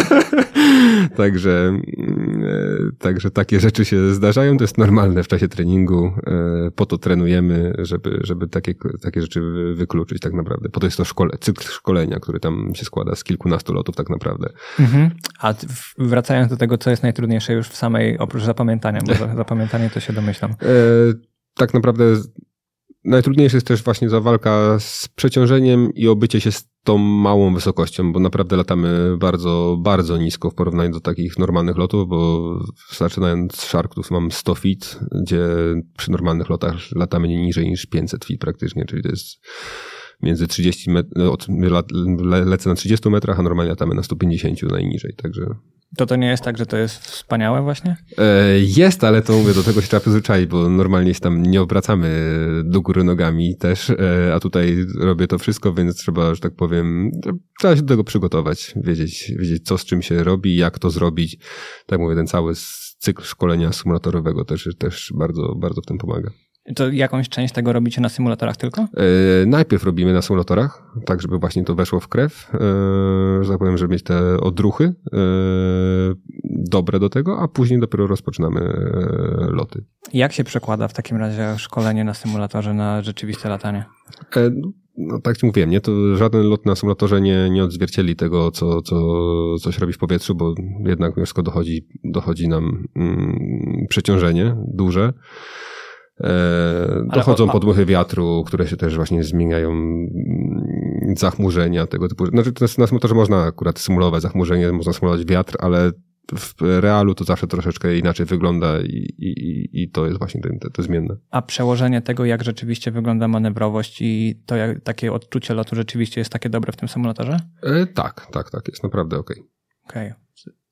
Także, także takie rzeczy się zdarzają, to jest normalne w czasie treningu, po to trenujemy, żeby, żeby takie, takie rzeczy wykluczyć tak naprawdę. Po to jest to szkole, cykl szkolenia, który tam się składa z kilkunastu lotów tak naprawdę. Mhm. A wracając do tego, co jest najtrudniejsze już w samej, oprócz zapamiętania, bo zapamiętanie to się domyślam. E, tak naprawdę najtrudniejsze jest też właśnie ta walka z przeciążeniem i obycie się z tą małą wysokością, bo naprawdę latamy bardzo, bardzo nisko w porównaniu do takich normalnych lotów, bo zaczynając z Sharktooth mam sto feet, gdzie przy normalnych lotach latamy nie niżej niż pięćset feet praktycznie, czyli to jest między trzydzieści metrów, lecę na trzydziestu metrach, a normalnie latamy na stu pięćdziesięciu najniżej, także... To to nie jest tak, że to jest wspaniałe właśnie? Jest, ale to mówię, do tego się trzeba przyzwyczaić, bo normalnie się tam nie obracamy do góry nogami też, a tutaj robię to wszystko, więc trzeba, że tak powiem, trzeba się do tego przygotować, wiedzieć, wiedzieć co z czym się robi, jak to zrobić. Tak mówię, ten cały cykl szkolenia symulatorowego też, też bardzo, bardzo w tym pomaga. To jakąś część tego robicie na symulatorach tylko? E, najpierw robimy na symulatorach, tak żeby właśnie to weszło w krew, e, że tak powiem, żeby mieć te odruchy e, dobre do tego, a później dopiero rozpoczynamy e, loty. Jak się przekłada w takim razie szkolenie na symulatorze na rzeczywiste latanie? E, no tak ci mówiłem, nie? To żaden lot na symulatorze nie, nie odzwierciedli tego, co, co, co się robi w powietrzu, bo jednak mimo wszystko dochodzi, dochodzi nam mm, przeciążenie duże. Dochodzą o, a... podmuchy wiatru, które się też właśnie zmieniają, zachmurzenia tego typu. Znaczy na symulatorze można akurat symulować zachmurzenie, można symulować wiatr, ale w realu to zawsze troszeczkę inaczej wygląda i, i, i to jest właśnie to, to zmienne. A przełożenie tego, jak rzeczywiście wygląda manewrowość i to jak takie odczucie lotu rzeczywiście jest takie dobre w tym symulatorze? E, tak, tak, tak, jest naprawdę okej. Okej. Okay.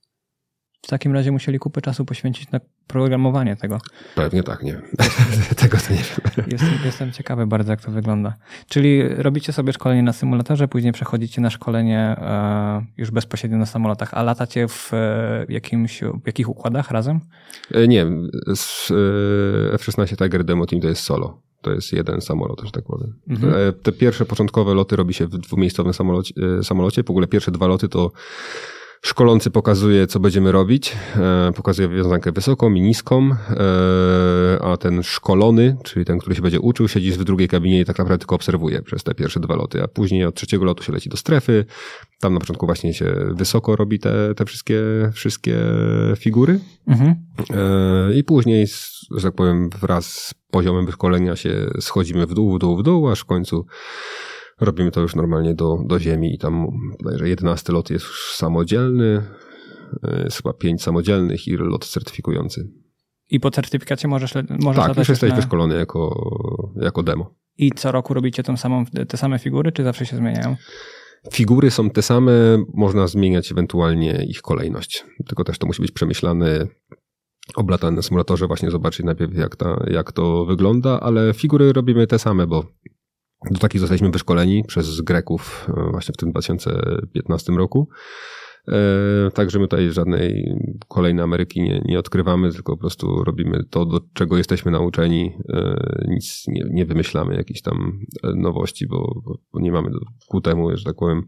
W takim razie musieli kupę czasu poświęcić na programowanie tego. Pewnie tak, nie. Tego to nie wiem. Jestem, jestem ciekawy bardzo, jak to wygląda. Czyli robicie sobie szkolenie na symulatorze, później przechodzicie na szkolenie e, już bezpośrednio na samolotach, a latacie w e, jakimś, w jakich układach razem? E, nie, z, e, F szesnaście Tiger Demo Team to jest solo. To jest jeden samolot, że tak powiem. Mhm. E, te pierwsze początkowe loty robi się w dwumiejscowym samolocie, samolocie. W ogóle pierwsze dwa loty to szkolący pokazuje, co będziemy robić, e, pokazuje wiązankę wysoką i niską, e, a ten szkolony, czyli ten, który się będzie uczył, siedzi w drugiej kabinie i tak naprawdę tylko obserwuje przez te pierwsze dwa loty, a później od trzeciego lotu się leci do strefy, tam na początku właśnie się wysoko robi te, te wszystkie, wszystkie figury mhm. e, i później, że tak powiem, wraz z poziomem wyszkolenia się schodzimy w dół, w dół, w dół, aż w końcu robimy to już normalnie do, do ziemi i tam bodajże jedenasty lot jest już samodzielny, jest chyba pięć samodzielnych i lot certyfikujący. I po certyfikacie możesz, możesz tak, latać? już jesteś na... wyszkolony jako, jako demo. I co roku robicie tą samą, te same figury, czy zawsze się zmieniają? Figury są te same, można zmieniać ewentualnie ich kolejność. Tylko też to musi być przemyślane, oblatane na symulatorze, właśnie zobaczyć najpierw jak, ta, jak to wygląda, ale figury robimy te same, bo do takich zostaliśmy wyszkoleni przez Greków właśnie w tym dwa tysiące piętnastym roku. Także my tutaj żadnej kolejnej Ameryki nie, nie odkrywamy, tylko po prostu robimy to, do czego jesteśmy nauczeni. Nic nie, nie wymyślamy, jakichś tam nowości, bo, bo nie mamy ku temu, że tak powiem,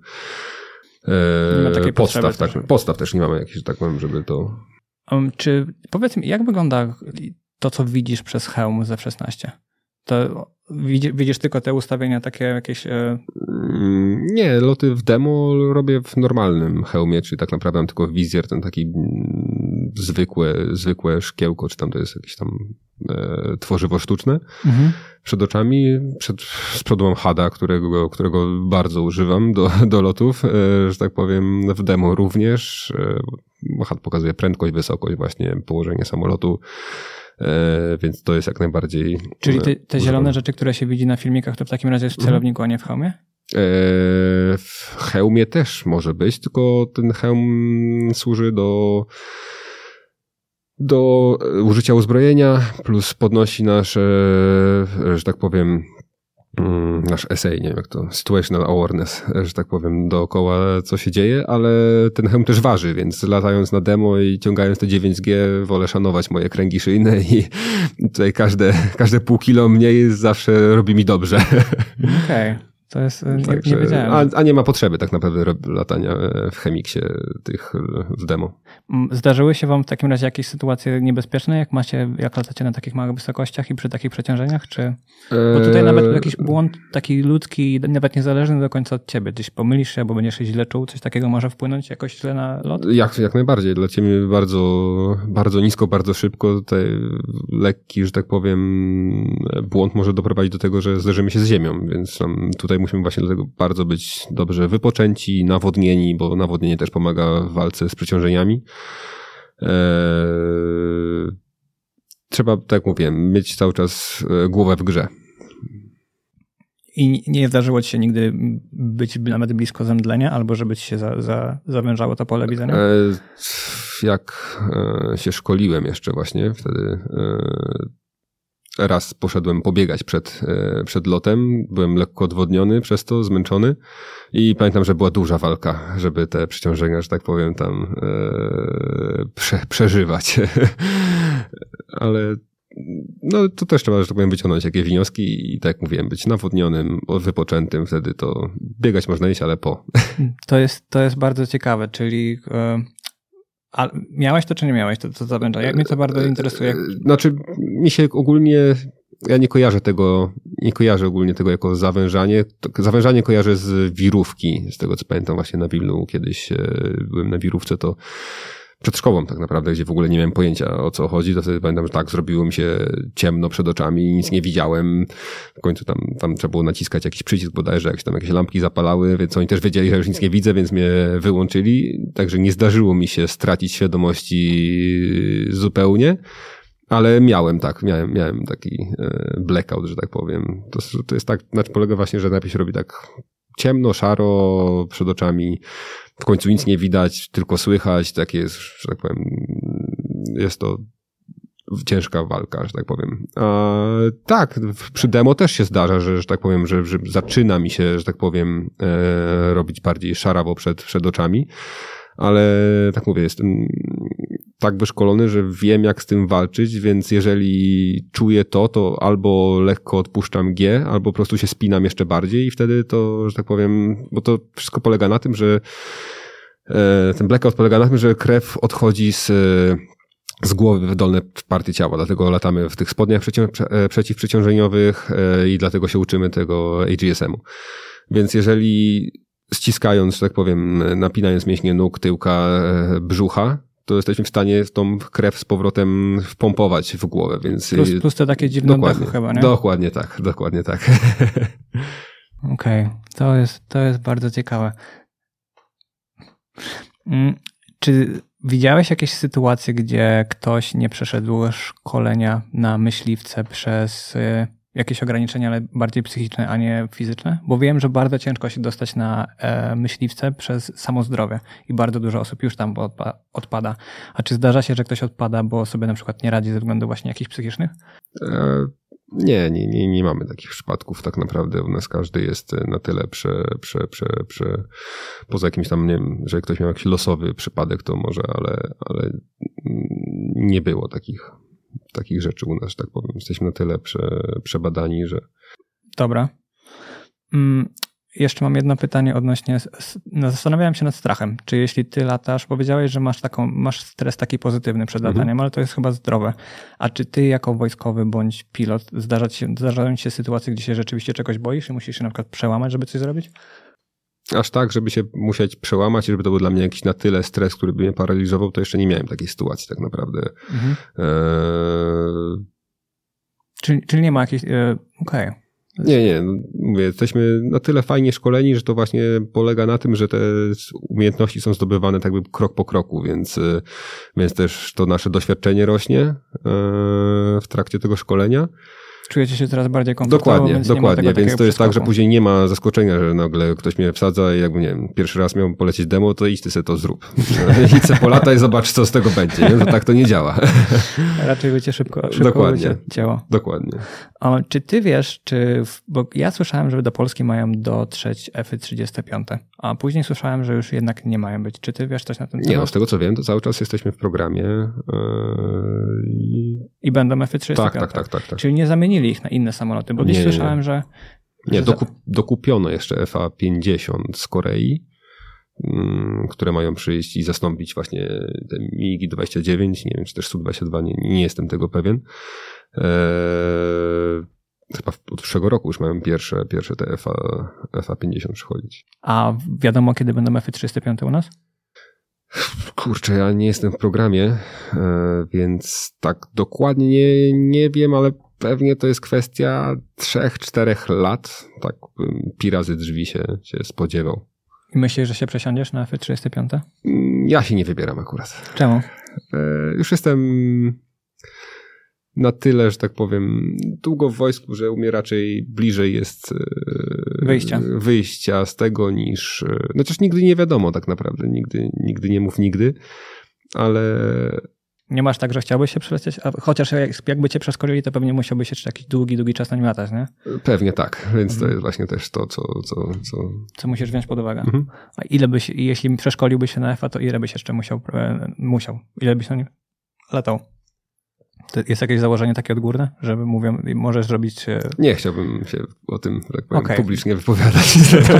podstaw. Tak, podstaw też nie mamy jakichś, że tak powiem, żeby to... Um, czy powiedz mi, jak wygląda to, co widzisz przez hełm z F szesnaście? To widzisz tylko te ustawienia takie jakieś... Nie, loty w demo robię w normalnym hełmie, czyli tak naprawdę mam tylko wizjer, ten taki zwykłe, zwykłe szkiełko, czy tam to jest jakieś tam e, tworzywo sztuczne mhm. przed oczami. Przed, z przodu mam hada, którego, którego bardzo używam do, do lotów, e, że tak powiem w demo również. E, had pokazuje prędkość, wysokość, właśnie położenie samolotu. E, więc to jest jak najbardziej... Czyli te, te zielone rzeczy, które się widzi na filmikach, to w takim razie jest w celowniku, a nie w hełmie? E, w hełmie też może być, tylko ten hełm służy do do użycia uzbrojenia, plus podnosi nasze, że tak powiem, nasz esej, nie wiem jak to, situational awareness, że tak powiem, dookoła co się dzieje, ale ten hełm też waży, więc latając na demo i ciągając te dziewięć G wolę szanować moje kręgi szyjne i tutaj każde, każde pół kilo mniej zawsze robi mi dobrze. Okej. Okay. To jest, nie, nie wiedziałem. A, a nie ma potrzeby tak naprawdę latania w Chemiksie tych w demo. Zdarzyły się wam w takim razie jakieś sytuacje niebezpieczne, jak macie, jak latacie na takich małych wysokościach i przy takich przeciążeniach, czy... Bo tutaj nawet jakiś błąd taki ludzki, nawet niezależny do końca od ciebie, gdzieś pomylisz się, albo będziesz się źle czuł, coś takiego może wpłynąć jakoś źle na lot? Jak, jak najbardziej. Lecimy bardzo, bardzo nisko, bardzo szybko. Tutaj lekki, że tak powiem, błąd może doprowadzić do tego, że zderzymy się z ziemią, więc tam, tutaj musimy właśnie dlatego bardzo być dobrze wypoczęci, nawodnieni, bo nawodnienie też pomaga w walce z przeciążeniami. Eee, trzeba, tak jak mówiłem, mieć cały czas głowę w grze. I nie zdarzyło ci się nigdy być nawet blisko zemdlenia, albo żeby ci się za, za, zawężało to pole widzenia? Eee, jak e, się szkoliłem jeszcze właśnie, wtedy e, raz poszedłem pobiegać przed, e, przed lotem, byłem lekko odwodniony przez to, zmęczony i pamiętam, że była duża walka, żeby te przeciążenia, że tak powiem, tam e, prze, przeżywać. Ale no to też trzeba, że tak powiem, wyciągnąć jakieś wnioski i tak jak mówiłem, być nawodnionym, wypoczętym, wtedy to biegać można iść, ale po. To jest, to jest bardzo ciekawe, czyli e, a miałeś to czy nie miałeś to, to zawężenie? Mnie to bardzo interesuje. Znaczy mi się ogólnie, ja nie kojarzę tego, nie kojarzę ogólnie tego jako zawężanie. Zawężanie kojarzę z wirówki, z tego co pamiętam właśnie na Wilnu, kiedyś byłem na wirówce, to przed szkołą tak naprawdę, gdzie w ogóle nie miałem pojęcia o co chodzi, to wtedy pamiętam, że tak, zrobiło mi się ciemno przed oczami, nic nie widziałem. W końcu tam, tam trzeba było naciskać jakiś przycisk bodajże, jakieś tam jakieś lampki zapalały, więc oni też wiedzieli, że już nic nie widzę, więc mnie wyłączyli. Także nie zdarzyło mi się stracić świadomości zupełnie, ale miałem tak, miałem, miałem taki blackout, że tak powiem. To, to jest tak, znaczy polega właśnie, że najpierw się robi tak ciemno, szaro przed oczami, w końcu nic nie widać, tylko słychać, tak jest, że tak powiem, jest to ciężka walka, że tak powiem. A, tak, przy demo też się zdarza, że, że tak powiem, że, że zaczyna mi się, że tak powiem, e, robić bardziej szarawo przed, przed oczami, ale tak mówię, jestem tak wyszkolony, że wiem jak z tym walczyć, więc jeżeli czuję to, to albo lekko odpuszczam G, albo po prostu się spinam jeszcze bardziej i wtedy to, że tak powiem, bo to wszystko polega na tym, że e, ten blackout polega na tym, że krew odchodzi z z głowy w dolne partie ciała, dlatego latamy w tych spodniach przeciwprzeciążeniowych i dlatego się uczymy tego A G S M-u. Więc jeżeli ściskając, że tak powiem, napinając mięśnie nóg, tyłka, brzucha, to jesteśmy w stanie tą krew z powrotem wpompować w głowę, więc... Plus, plus te takie dziwne oddechy chyba, nie? Dokładnie tak, dokładnie tak. Okej, okay. to jest, to jest bardzo ciekawe. Czy widziałeś jakieś sytuacje, gdzie ktoś nie przeszedł szkolenia na myśliwce przez jakieś ograniczenia, ale bardziej psychiczne, a nie fizyczne? Bo wiem, że bardzo ciężko się dostać na myśliwce przez samo zdrowie i bardzo dużo osób już tam odpada. A czy zdarza się, że ktoś odpada, bo sobie na przykład nie radzi ze względu właśnie jakichś psychicznych? E, nie, nie, nie, nie mamy takich przypadków. Tak naprawdę u nas każdy jest na tyle prze, prze, prze, prze poza jakimś tam, nie wiem, że ktoś miał jakiś losowy przypadek, to może, ale, ale nie było takich takich rzeczy u nas, że tak powiem. Jesteśmy na tyle prze, przebadani, że... Dobra. Mm, jeszcze mam jedno pytanie odnośnie... No, zastanawiałem się nad strachem. Czy jeśli ty latasz, powiedziałeś, że masz taką, masz stres taki pozytywny przed lataniem, mhm. ale to jest chyba zdrowe. A czy ty jako wojskowy bądź pilot zdarza się, zdarzają ci się sytuacje, gdzie się rzeczywiście czegoś boisz i musisz się na przykład przełamać, żeby coś zrobić? Aż tak, żeby się musieć przełamać, żeby to był dla mnie jakiś na tyle stres, który by mnie paraliżował, to jeszcze nie miałem takiej sytuacji tak naprawdę. Mhm. Eee... Czyli, czyli nie ma jakiejś... E, Okej. Okay. Nie, nie. Mówię, jesteśmy na tyle fajnie szkoleni, że to właśnie polega na tym, że te umiejętności są zdobywane tak jakby krok po kroku, więc, więc też to nasze doświadczenie rośnie w trakcie tego szkolenia. Czujecie się coraz bardziej komfortowo. Dokładnie, więc dokładnie. Nie ma więc to jest tak, że przeskoku. później nie ma zaskoczenia, że nagle ktoś mnie wsadza i jakby, nie wiem, pierwszy raz miał polecieć demo, to idź ty sobie to zrób. Idź sobie po lata i zobacz, co z tego będzie. Nie? Że tak to nie działa. Raczej by cię szybko, szybko Dokładnie. ciało. Dokładnie. A czy ty wiesz, czy... W, bo ja słyszałem, że do Polski mają dotrzeć F trzydzieści pięć, a później słyszałem, że już jednak nie mają być. Czy ty wiesz coś na ten temat? Nie, no z tego co wiem, to cały czas jesteśmy w programie. Yy... I będą F trzydzieści pięć. Tak, tak, tak, tak, tak. Czyli nie zamienili ich na inne samoloty, bo gdzieś nie, słyszałem, nie. że... Nie, dokup, dokupiono jeszcze F A pięćdziesiąt z Korei, um, które mają przyjść i zastąpić właśnie te MiG dwadzieścia dziewięć, nie wiem, czy też S U dwadzieścia dwa, nie, nie jestem tego pewien. Eee, chyba od przyszłego roku już mają pierwsze, pierwsze te F A, F A pięćdziesiąt przychodzić. A wiadomo, kiedy będą F trzydzieści pięć u nas? Kurczę, ja nie jestem w programie, więc tak dokładnie nie, nie wiem, ale pewnie to jest kwestia trzech, czterech lat. Tak pi razy drzwi się, się spodziewał. I myślisz, że się przesiądziesz na F trzydzieści pięć? Ja się nie wybieram akurat. Czemu? Już jestem na tyle, że tak powiem, długo w wojsku, że u mnie raczej bliżej jest wyjścia, wyjścia z tego niż... No przecież nigdy nie wiadomo tak naprawdę, nigdy, nigdy nie mów nigdy, ale... Nie masz tak, że chciałbyś się przelecieć? A chociaż jak, jakby cię przeszkolili, to pewnie musiałbyś jeszcze jakiś długi, długi czas na nim latać, nie? Pewnie tak, więc mhm. to jest właśnie też to, co... Co, co... co musisz wziąć pod uwagę. Mhm. A ile byś, jeśli przeszkoliłbyś się na F A, to ile byś jeszcze musiał, musiał? Ile byś na nim latał? To jest jakieś założenie takie odgórne, żeby mówią, możesz zrobić... Nie chciałbym się o tym tak powiem, okay. publicznie wypowiadać.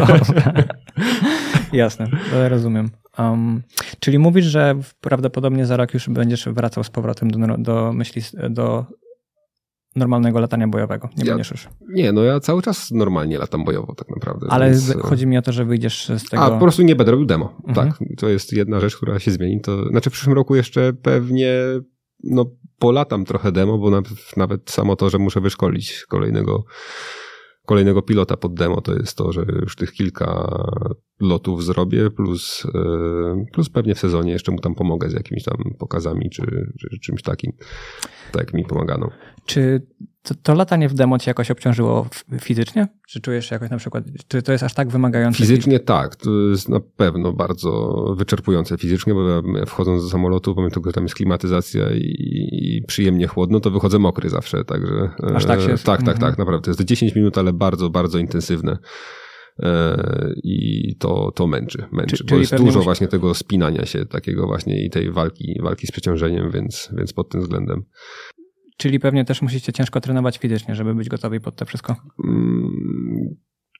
Jasne, rozumiem. Um, czyli mówisz, że prawdopodobnie za rok już będziesz wracał z powrotem do, do myśli, do normalnego latania bojowego. Nie ja, będziesz już. Nie, no ja cały czas normalnie latam bojowo tak naprawdę. Ale więc... chodzi mi o to, że wyjdziesz z tego... A, po prostu nie będę robił demo. Mhm. Tak, to jest jedna rzecz, która się zmieni. To znaczy w przyszłym roku jeszcze pewnie no polatam trochę demo, bo nawet, nawet samo to, że muszę wyszkolić kolejnego kolejnego pilota pod demo, to jest to, że już tych kilka lotów zrobię, plus, plus pewnie w sezonie jeszcze mu tam pomogę z jakimiś tam pokazami, czy, czy czymś takim, tak jak mi pomagano. Czy to, to latanie w demo cię jakoś obciążyło fizycznie? Czy czujesz się jakoś na przykład, czy to jest aż tak wymagające? Fizycznie tak, to jest na pewno bardzo wyczerpujące fizycznie, bo ja wchodząc do samolotu, pamiętam, że tam jest klimatyzacja i, i przyjemnie chłodno, to wychodzę mokry zawsze, także... Aż tak się... Tak, tak, mhm. tak, naprawdę. To jest dziesięć minut, ale bardzo, bardzo intensywne. I to, to męczy, męczy, Czy, bo jest dużo musi... właśnie tego spinania się, takiego właśnie i tej walki, walki z przeciążeniem, więc, więc pod tym względem. Czyli pewnie też musicie ciężko trenować fizycznie, żeby być gotowi pod to wszystko. Hmm.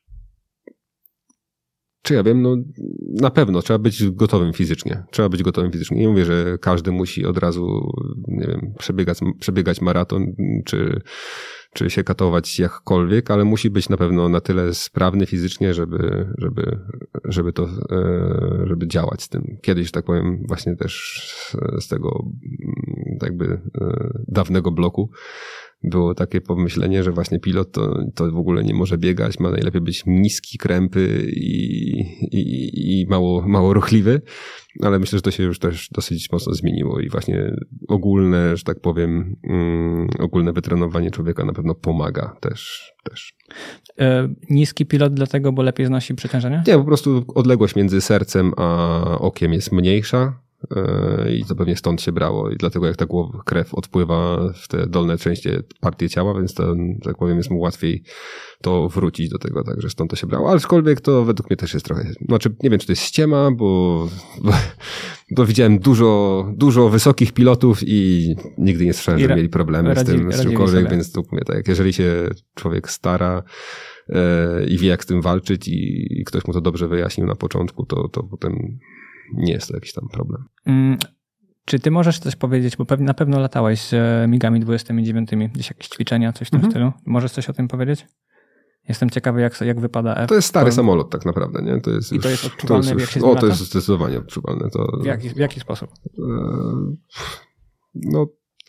Czy ja wiem, no na pewno trzeba być gotowym fizycznie. Trzeba być gotowym fizycznie. Nie mówię, że każdy musi od razu, nie wiem, przebiegać, przebiegać maraton, czy, czy się katować jakkolwiek, ale musi być na pewno na tyle sprawny fizycznie, żeby, żeby, żeby to, żeby działać z tym. Kiedyś, tak powiem, właśnie też z tego jakby dawnego bloku było takie pomyślenie, że właśnie pilot to, to w ogóle nie może biegać, ma najlepiej być niski, krępy i, i, i mało, mało ruchliwy, ale myślę, że to się już też dosyć mocno zmieniło i właśnie ogólne, że tak powiem, um, ogólne wytrenowanie człowieka na pewno pomaga też. też. E, niski pilot dlatego, bo lepiej znosi przeciążenie? Nie, po prostu odległość między sercem a okiem jest mniejsza. I to pewnie stąd się brało i dlatego jak ta głowa, krew odpływa w te dolne części partie ciała, więc to, tak powiem, jest mu łatwiej to wrócić do tego, także stąd to się brało, aczkolwiek to według mnie też jest trochę, znaczy nie wiem, czy to jest ściema, bo, bo, bo widziałem dużo, dużo wysokich pilotów i nigdy nie słyszałem, że mieli problemy radzi, z tym, z czymkolwiek, więc to mówię tak, jeżeli się człowiek stara e, i wie, jak z tym walczyć i, i ktoś mu to dobrze wyjaśnił na początku, to, to potem nie jest to jakiś tam problem. Mm, czy ty możesz coś powiedzieć, bo pewnie, na pewno latałeś z migami dwudziestymi dziewięcioma, gdzieś jakieś ćwiczenia, coś w tym mm-hmm. stylu. Możesz coś o tym powiedzieć? Jestem ciekawy, jak, jak wypada F. To jest stary to... samolot tak naprawdę, nie? To jest I już, to jest odczuwalne, to jest jak się O, to jest zdecydowanie odczuwalne. To... W, jaki, w jaki sposób? E... No...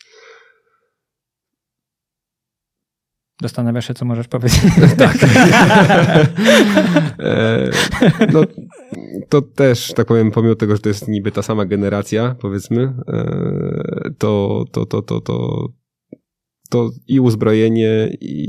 Zastanawiasz się, co możesz powiedzieć. Tak. e, no, to też, tak powiem, pomimo tego, że to jest niby ta sama generacja, powiedzmy, e, to, to, to, to, to, to i uzbrojenie,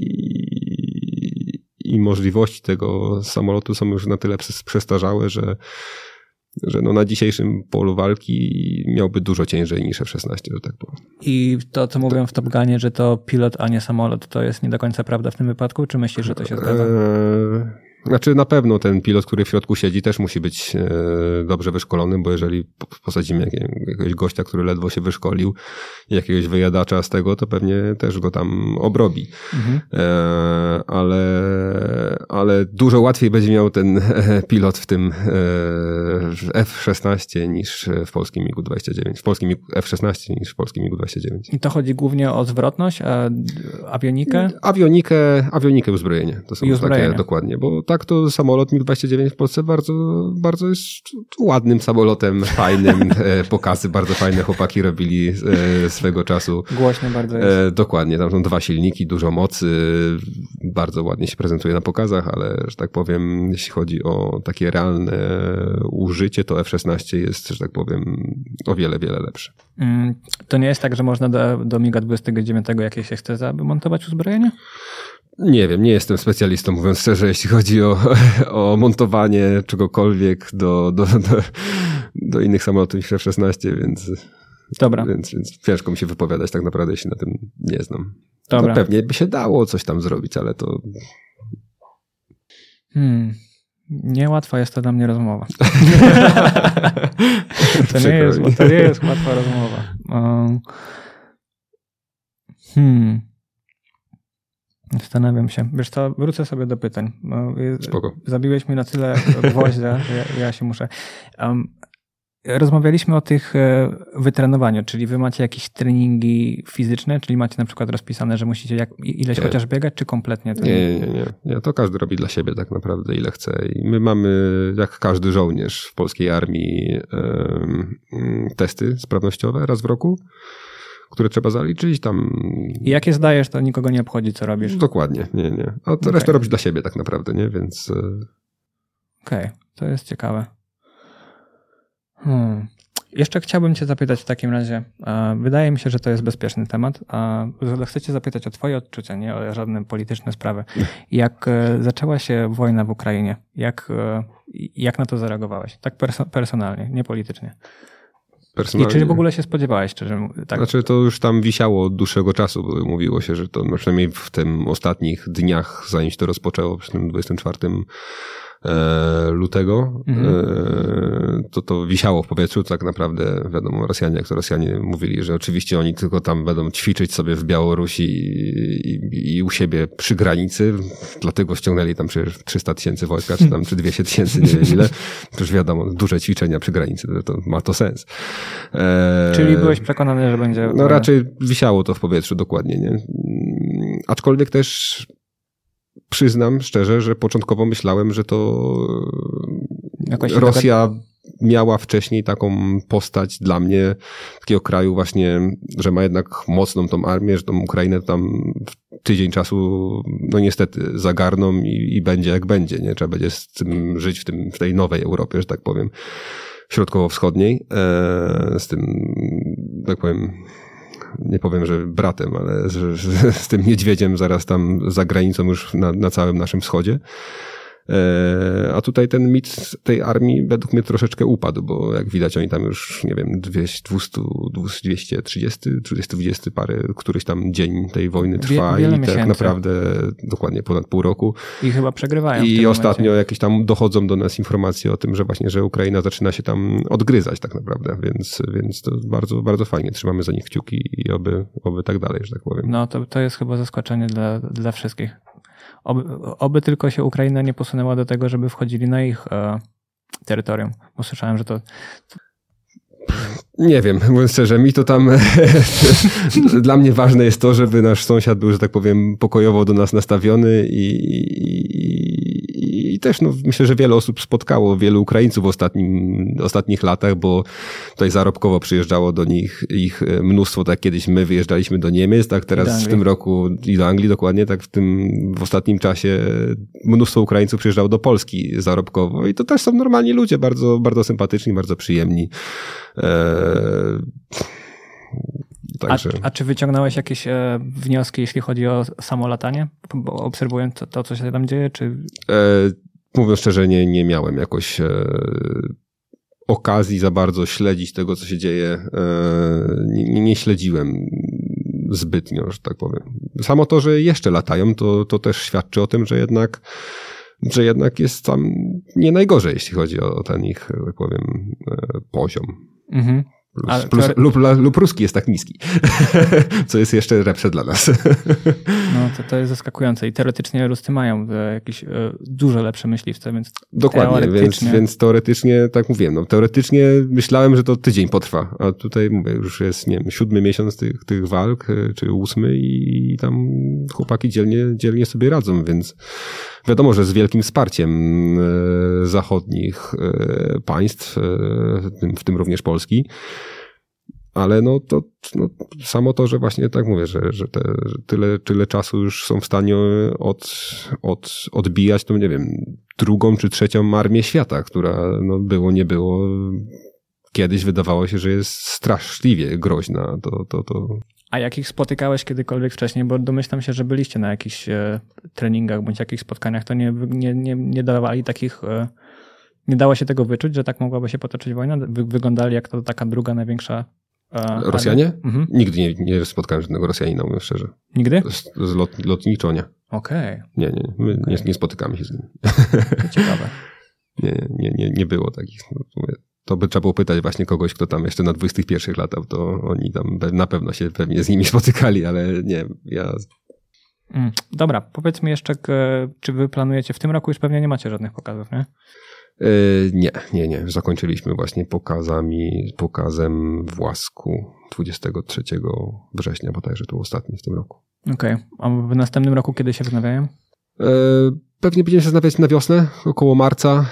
i, i możliwości tego samolotu są już na tyle przestarzałe, że że no na dzisiejszym polu walki miałby dużo ciężej niż F szesnaście, że tak powiem. I to, co mówią w Top Gunie, że to pilot, a nie samolot, to jest nie do końca prawda w tym wypadku? Czy myślisz, że to się zgadza? Eee, Znaczy na pewno ten pilot, który w środku siedzi, też musi być e, dobrze wyszkolony, bo jeżeli posadzimy jakiego, jakiegoś gościa, który ledwo się wyszkolił, jakiegoś wyjadacza z tego, to pewnie też go tam obrobi. Mhm. E, ale, ale dużo łatwiej będzie miał ten e, pilot w tym e, F szesnaście niż w polskim migu dwadzieścia dziewięć. W polskim F szesnaście niż w polskim migu dwadzieścia dziewięć. I to chodzi głównie o zwrotność, a awionikę? Awionikę, awionikę i uzbrojenie. To są uzbrojenie. Takie dokładnie, bo tak to samolot mig dwadzieścia dziewięć w Polsce bardzo, bardzo jest ładnym samolotem, fajnym, pokazy bardzo fajne chłopaki robili swego czasu. Głośny bardzo jest. Dokładnie, tam są dwa silniki, dużo mocy, bardzo ładnie się prezentuje na pokazach, ale że tak powiem, jeśli chodzi o takie realne użycie, to F szesnaście jest, że tak powiem, o wiele, wiele lepsze. To nie jest tak, że można do, do miga dwudziestego dziewiątego jakieś się chce zamontować uzbrojenie? Nie wiem, nie jestem specjalistą, mówiąc szczerze, jeśli chodzi o, o montowanie czegokolwiek do, do, do, do innych samolotów niż F szesnaście, więc, Dobra. Więc, więc ciężko mi się wypowiadać tak naprawdę, jeśli na tym nie znam. Dobra. No pewnie by się dało coś tam zrobić, ale to... Hmm. Niełatwa jest to dla mnie rozmowa. to, nie jest, to nie jest łatwa rozmowa. Um, hmm... Zastanawiam się. Wiesz co, wrócę sobie do pytań. Spoko. Zabiłeś mi na tyle gwoździa, że ja, ja się muszę... Um, rozmawialiśmy o tych wytrenowaniu, czyli wy macie jakieś treningi fizyczne, czyli macie na przykład rozpisane, że musicie jak, ileś nie. chociaż biegać, czy kompletnie? To nie, nie, nie, nie. To każdy robi dla siebie tak naprawdę, ile chce. I my mamy, jak każdy żołnierz w polskiej armii, um, testy sprawnościowe raz w roku, które trzeba zaliczyć tam. I jak je zdajesz, to nikogo nie obchodzi, co robisz. Dokładnie, nie, nie. A to okay. Resztę robisz dla siebie tak naprawdę, nie? Więc... Okej, okay. To jest ciekawe. Hmm. Jeszcze chciałbym cię zapytać w takim razie, wydaje mi się, że to jest bezpieczny temat, ale chcę cię zapytać o twoje odczucia, nie o żadne polityczne sprawy. Jak zaczęła się wojna w Ukrainie, jak, jak na to zareagowałeś? Tak perso- personalnie, nie politycznie. I czy w ogóle się spodziewałeś, szczerze? Tak. Znaczy to już tam wisiało od dłuższego czasu, bo mówiło się, że to przynajmniej w tym ostatnich dniach, zanim się to rozpoczęło, przy tym dwudziestego czwartego lutego, mhm. to to wisiało w powietrzu. Tak naprawdę wiadomo, Rosjanie, jak to Rosjanie mówili, że oczywiście oni tylko tam będą ćwiczyć sobie w Białorusi i, i, i u siebie przy granicy, dlatego ściągnęli tam przecież trzysta tysięcy wojska, czy tam czy dwieście tysięcy, nie wiem ile. Przecież wiadomo, duże ćwiczenia przy granicy, to ma to sens. E... Czyli byłeś przekonany, że będzie... No raczej wisiało to w powietrzu, dokładnie, nie? Aczkolwiek też przyznam szczerze, że początkowo myślałem, że to Rosja miała wcześniej taką postać dla mnie, takiego kraju właśnie, że ma jednak mocną tą armię, że tą Ukrainę tam w tydzień czasu, no niestety zagarną i, i będzie jak będzie, nie? Trzeba będzie z tym żyć w, tym, w tej nowej Europie, że tak powiem, środkowo-wschodniej, e, z tym, tak powiem, nie powiem, że bratem, ale z, z, z tym niedźwiedziem zaraz tam za granicą już na, na całym naszym wschodzie. E, a tutaj ten mit tej armii według mnie troszeczkę upadł, bo jak widać oni tam już, nie wiem, dwieście, dwieście trzydzieści, trzysta dwadzieścia parę, któryś tam dzień tej wojny trwa Wie, i tak miesięcy. naprawdę dokładnie ponad pół roku. I chyba przegrywają. I w tym ostatnio momencie. jakieś tam dochodzą do nas informacje o tym, że właśnie, że Ukraina zaczyna się tam odgryzać tak naprawdę, więc, więc to bardzo, bardzo fajnie. Trzymamy za nich kciuki i oby, oby tak dalej, że tak powiem. No to, to jest chyba zaskoczenie dla, dla wszystkich. Oby, oby tylko się Ukraina nie posunęła do tego, żeby wchodzili na ich e, terytorium. Bo słyszałem, że to... Nie wiem, mówiąc szczerze, mi to tam dla mnie ważne jest to, żeby nasz sąsiad był, że tak powiem, pokojowo do nas nastawiony i, i, i też no, myślę, że wiele osób spotkało, wielu Ukraińców w ostatnim, ostatnich latach, bo tutaj zarobkowo przyjeżdżało do nich ich mnóstwo, tak kiedyś my wyjeżdżaliśmy do Niemiec, tak teraz w tym roku i do Anglii dokładnie, tak w tym w ostatnim czasie mnóstwo Ukraińców przyjeżdżało do Polski zarobkowo i to też są normalni ludzie, bardzo, bardzo sympatyczni, bardzo przyjemni. Eee, także. A, a czy wyciągnąłeś jakieś e, wnioski, jeśli chodzi o samo latanie? Bo obserwując to, to, co się tam dzieje? Czy... Eee, mówiąc szczerze, nie, nie miałem jakoś e, okazji za bardzo śledzić tego, co się dzieje. E, nie, nie śledziłem zbytnio, że tak powiem. Samo to, że jeszcze latają, to, to też świadczy o tym, że jednak że jednak jest tam nie najgorzej, jeśli chodzi o ten ich, tak powiem, poziom. Mhm. Plus, plus, teore... lub, lub ruski jest tak niski, co jest jeszcze lepsze dla nas. No to, to jest zaskakujące i teoretycznie Ruscy mają jakieś e, dużo lepsze myśliwce, więc dokładnie, teoretycznie... więc, więc teoretycznie, tak mówiłem, no, teoretycznie myślałem, że to tydzień potrwa, a tutaj mówię, już jest, nie wiem, siódmy miesiąc tych, tych walk, czy ósmy i tam chłopaki dzielnie, dzielnie sobie radzą, więc wiadomo, że z wielkim wsparciem e, zachodnich e, państw, e, w, tym, w tym również Polski, ale no to no, samo to, że właśnie tak mówię, że, że, te, że tyle, tyle czasu już są w stanie od, od, odbijać, to nie wiem, drugą czy trzecią armię świata, która no, było, nie było, kiedyś wydawało się, że jest straszliwie groźna. To, to, to... A jak ich spotykałeś kiedykolwiek wcześniej? Bo domyślam się, że byliście na jakichś e, treningach bądź jakichś spotkaniach, to nie, nie, nie, nie dawali takich... E, nie dało się tego wyczuć, że tak mogłaby się potoczyć wojna? Wy, wyglądali jak to taka druga największa... E, Rosjanie? Mhm. Nigdy nie, nie spotkałem żadnego Rosjanina, mówię szczerze. Nigdy? Z, z lot, lotniczo nie. Okej. Okay. Nie, nie, my okay. nie, nie spotykamy się z nimi. Ciekawe. nie, nie, nie, nie było takich... Mówię, to by trzeba było pytać właśnie kogoś, kto tam jeszcze na dwudziestych pierwszych latach, to oni tam na pewno się pewnie z nimi spotykali, ale nie, ja... Mm, dobra, powiedz mi jeszcze, czy wy planujecie w tym roku, już pewnie nie macie żadnych pokazów, nie? Yy, nie, nie, nie. Zakończyliśmy właśnie pokazami, pokazem w Łasku dwudziestego trzeciego września, bodajże to był ostatni w tym roku. Okej, okay. A w następnym roku kiedy się wznawiają? Yy, Pewnie będziemy się zastanawiać na wiosnę, około marca,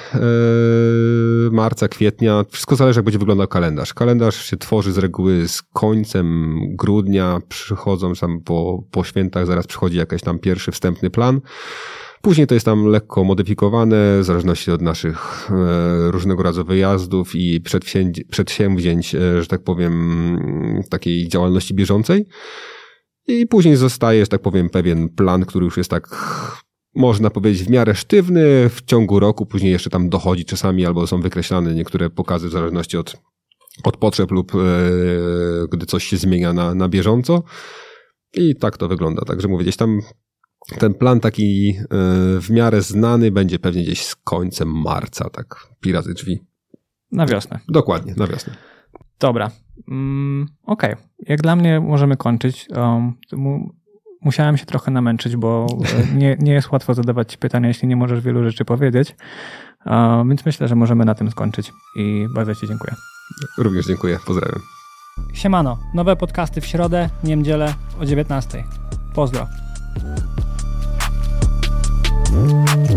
yy, marca, kwietnia. Wszystko zależy, jak będzie wyglądał kalendarz. Kalendarz się tworzy z reguły z końcem grudnia, przychodzą tam po, po świętach, zaraz przychodzi jakiś tam pierwszy wstępny plan. Później to jest tam lekko modyfikowane, w zależności od naszych e, różnego rodzaju wyjazdów i przedsięwzięć, przedsięwzięć e, że tak powiem, takiej działalności bieżącej. I później zostaje, że tak powiem, pewien plan, który już jest tak... można powiedzieć w miarę sztywny, w ciągu roku, później jeszcze tam dochodzi czasami, albo są wykreślane niektóre pokazy w zależności od, od potrzeb lub e, gdy coś się zmienia na, na bieżąco. I tak to wygląda. Także mówię, gdzieś tam ten plan taki e, w miarę znany będzie pewnie gdzieś z końcem marca, tak, Pirazy drzwi. Na wiosnę. Dokładnie, na wiosnę. Dobra. Mm, Okej. Okay. Jak dla mnie możemy kończyć. Um, Musiałem się trochę namęczyć, bo nie, nie jest łatwo zadawać ci pytania, jeśli nie możesz wielu rzeczy powiedzieć. Uh, więc myślę, że możemy na tym skończyć i bardzo ci dziękuję. Również dziękuję. Pozdrawiam. Siemano. Nowe podcasty w środę, nie niedzielę o dziewiętnastej. Pozdro.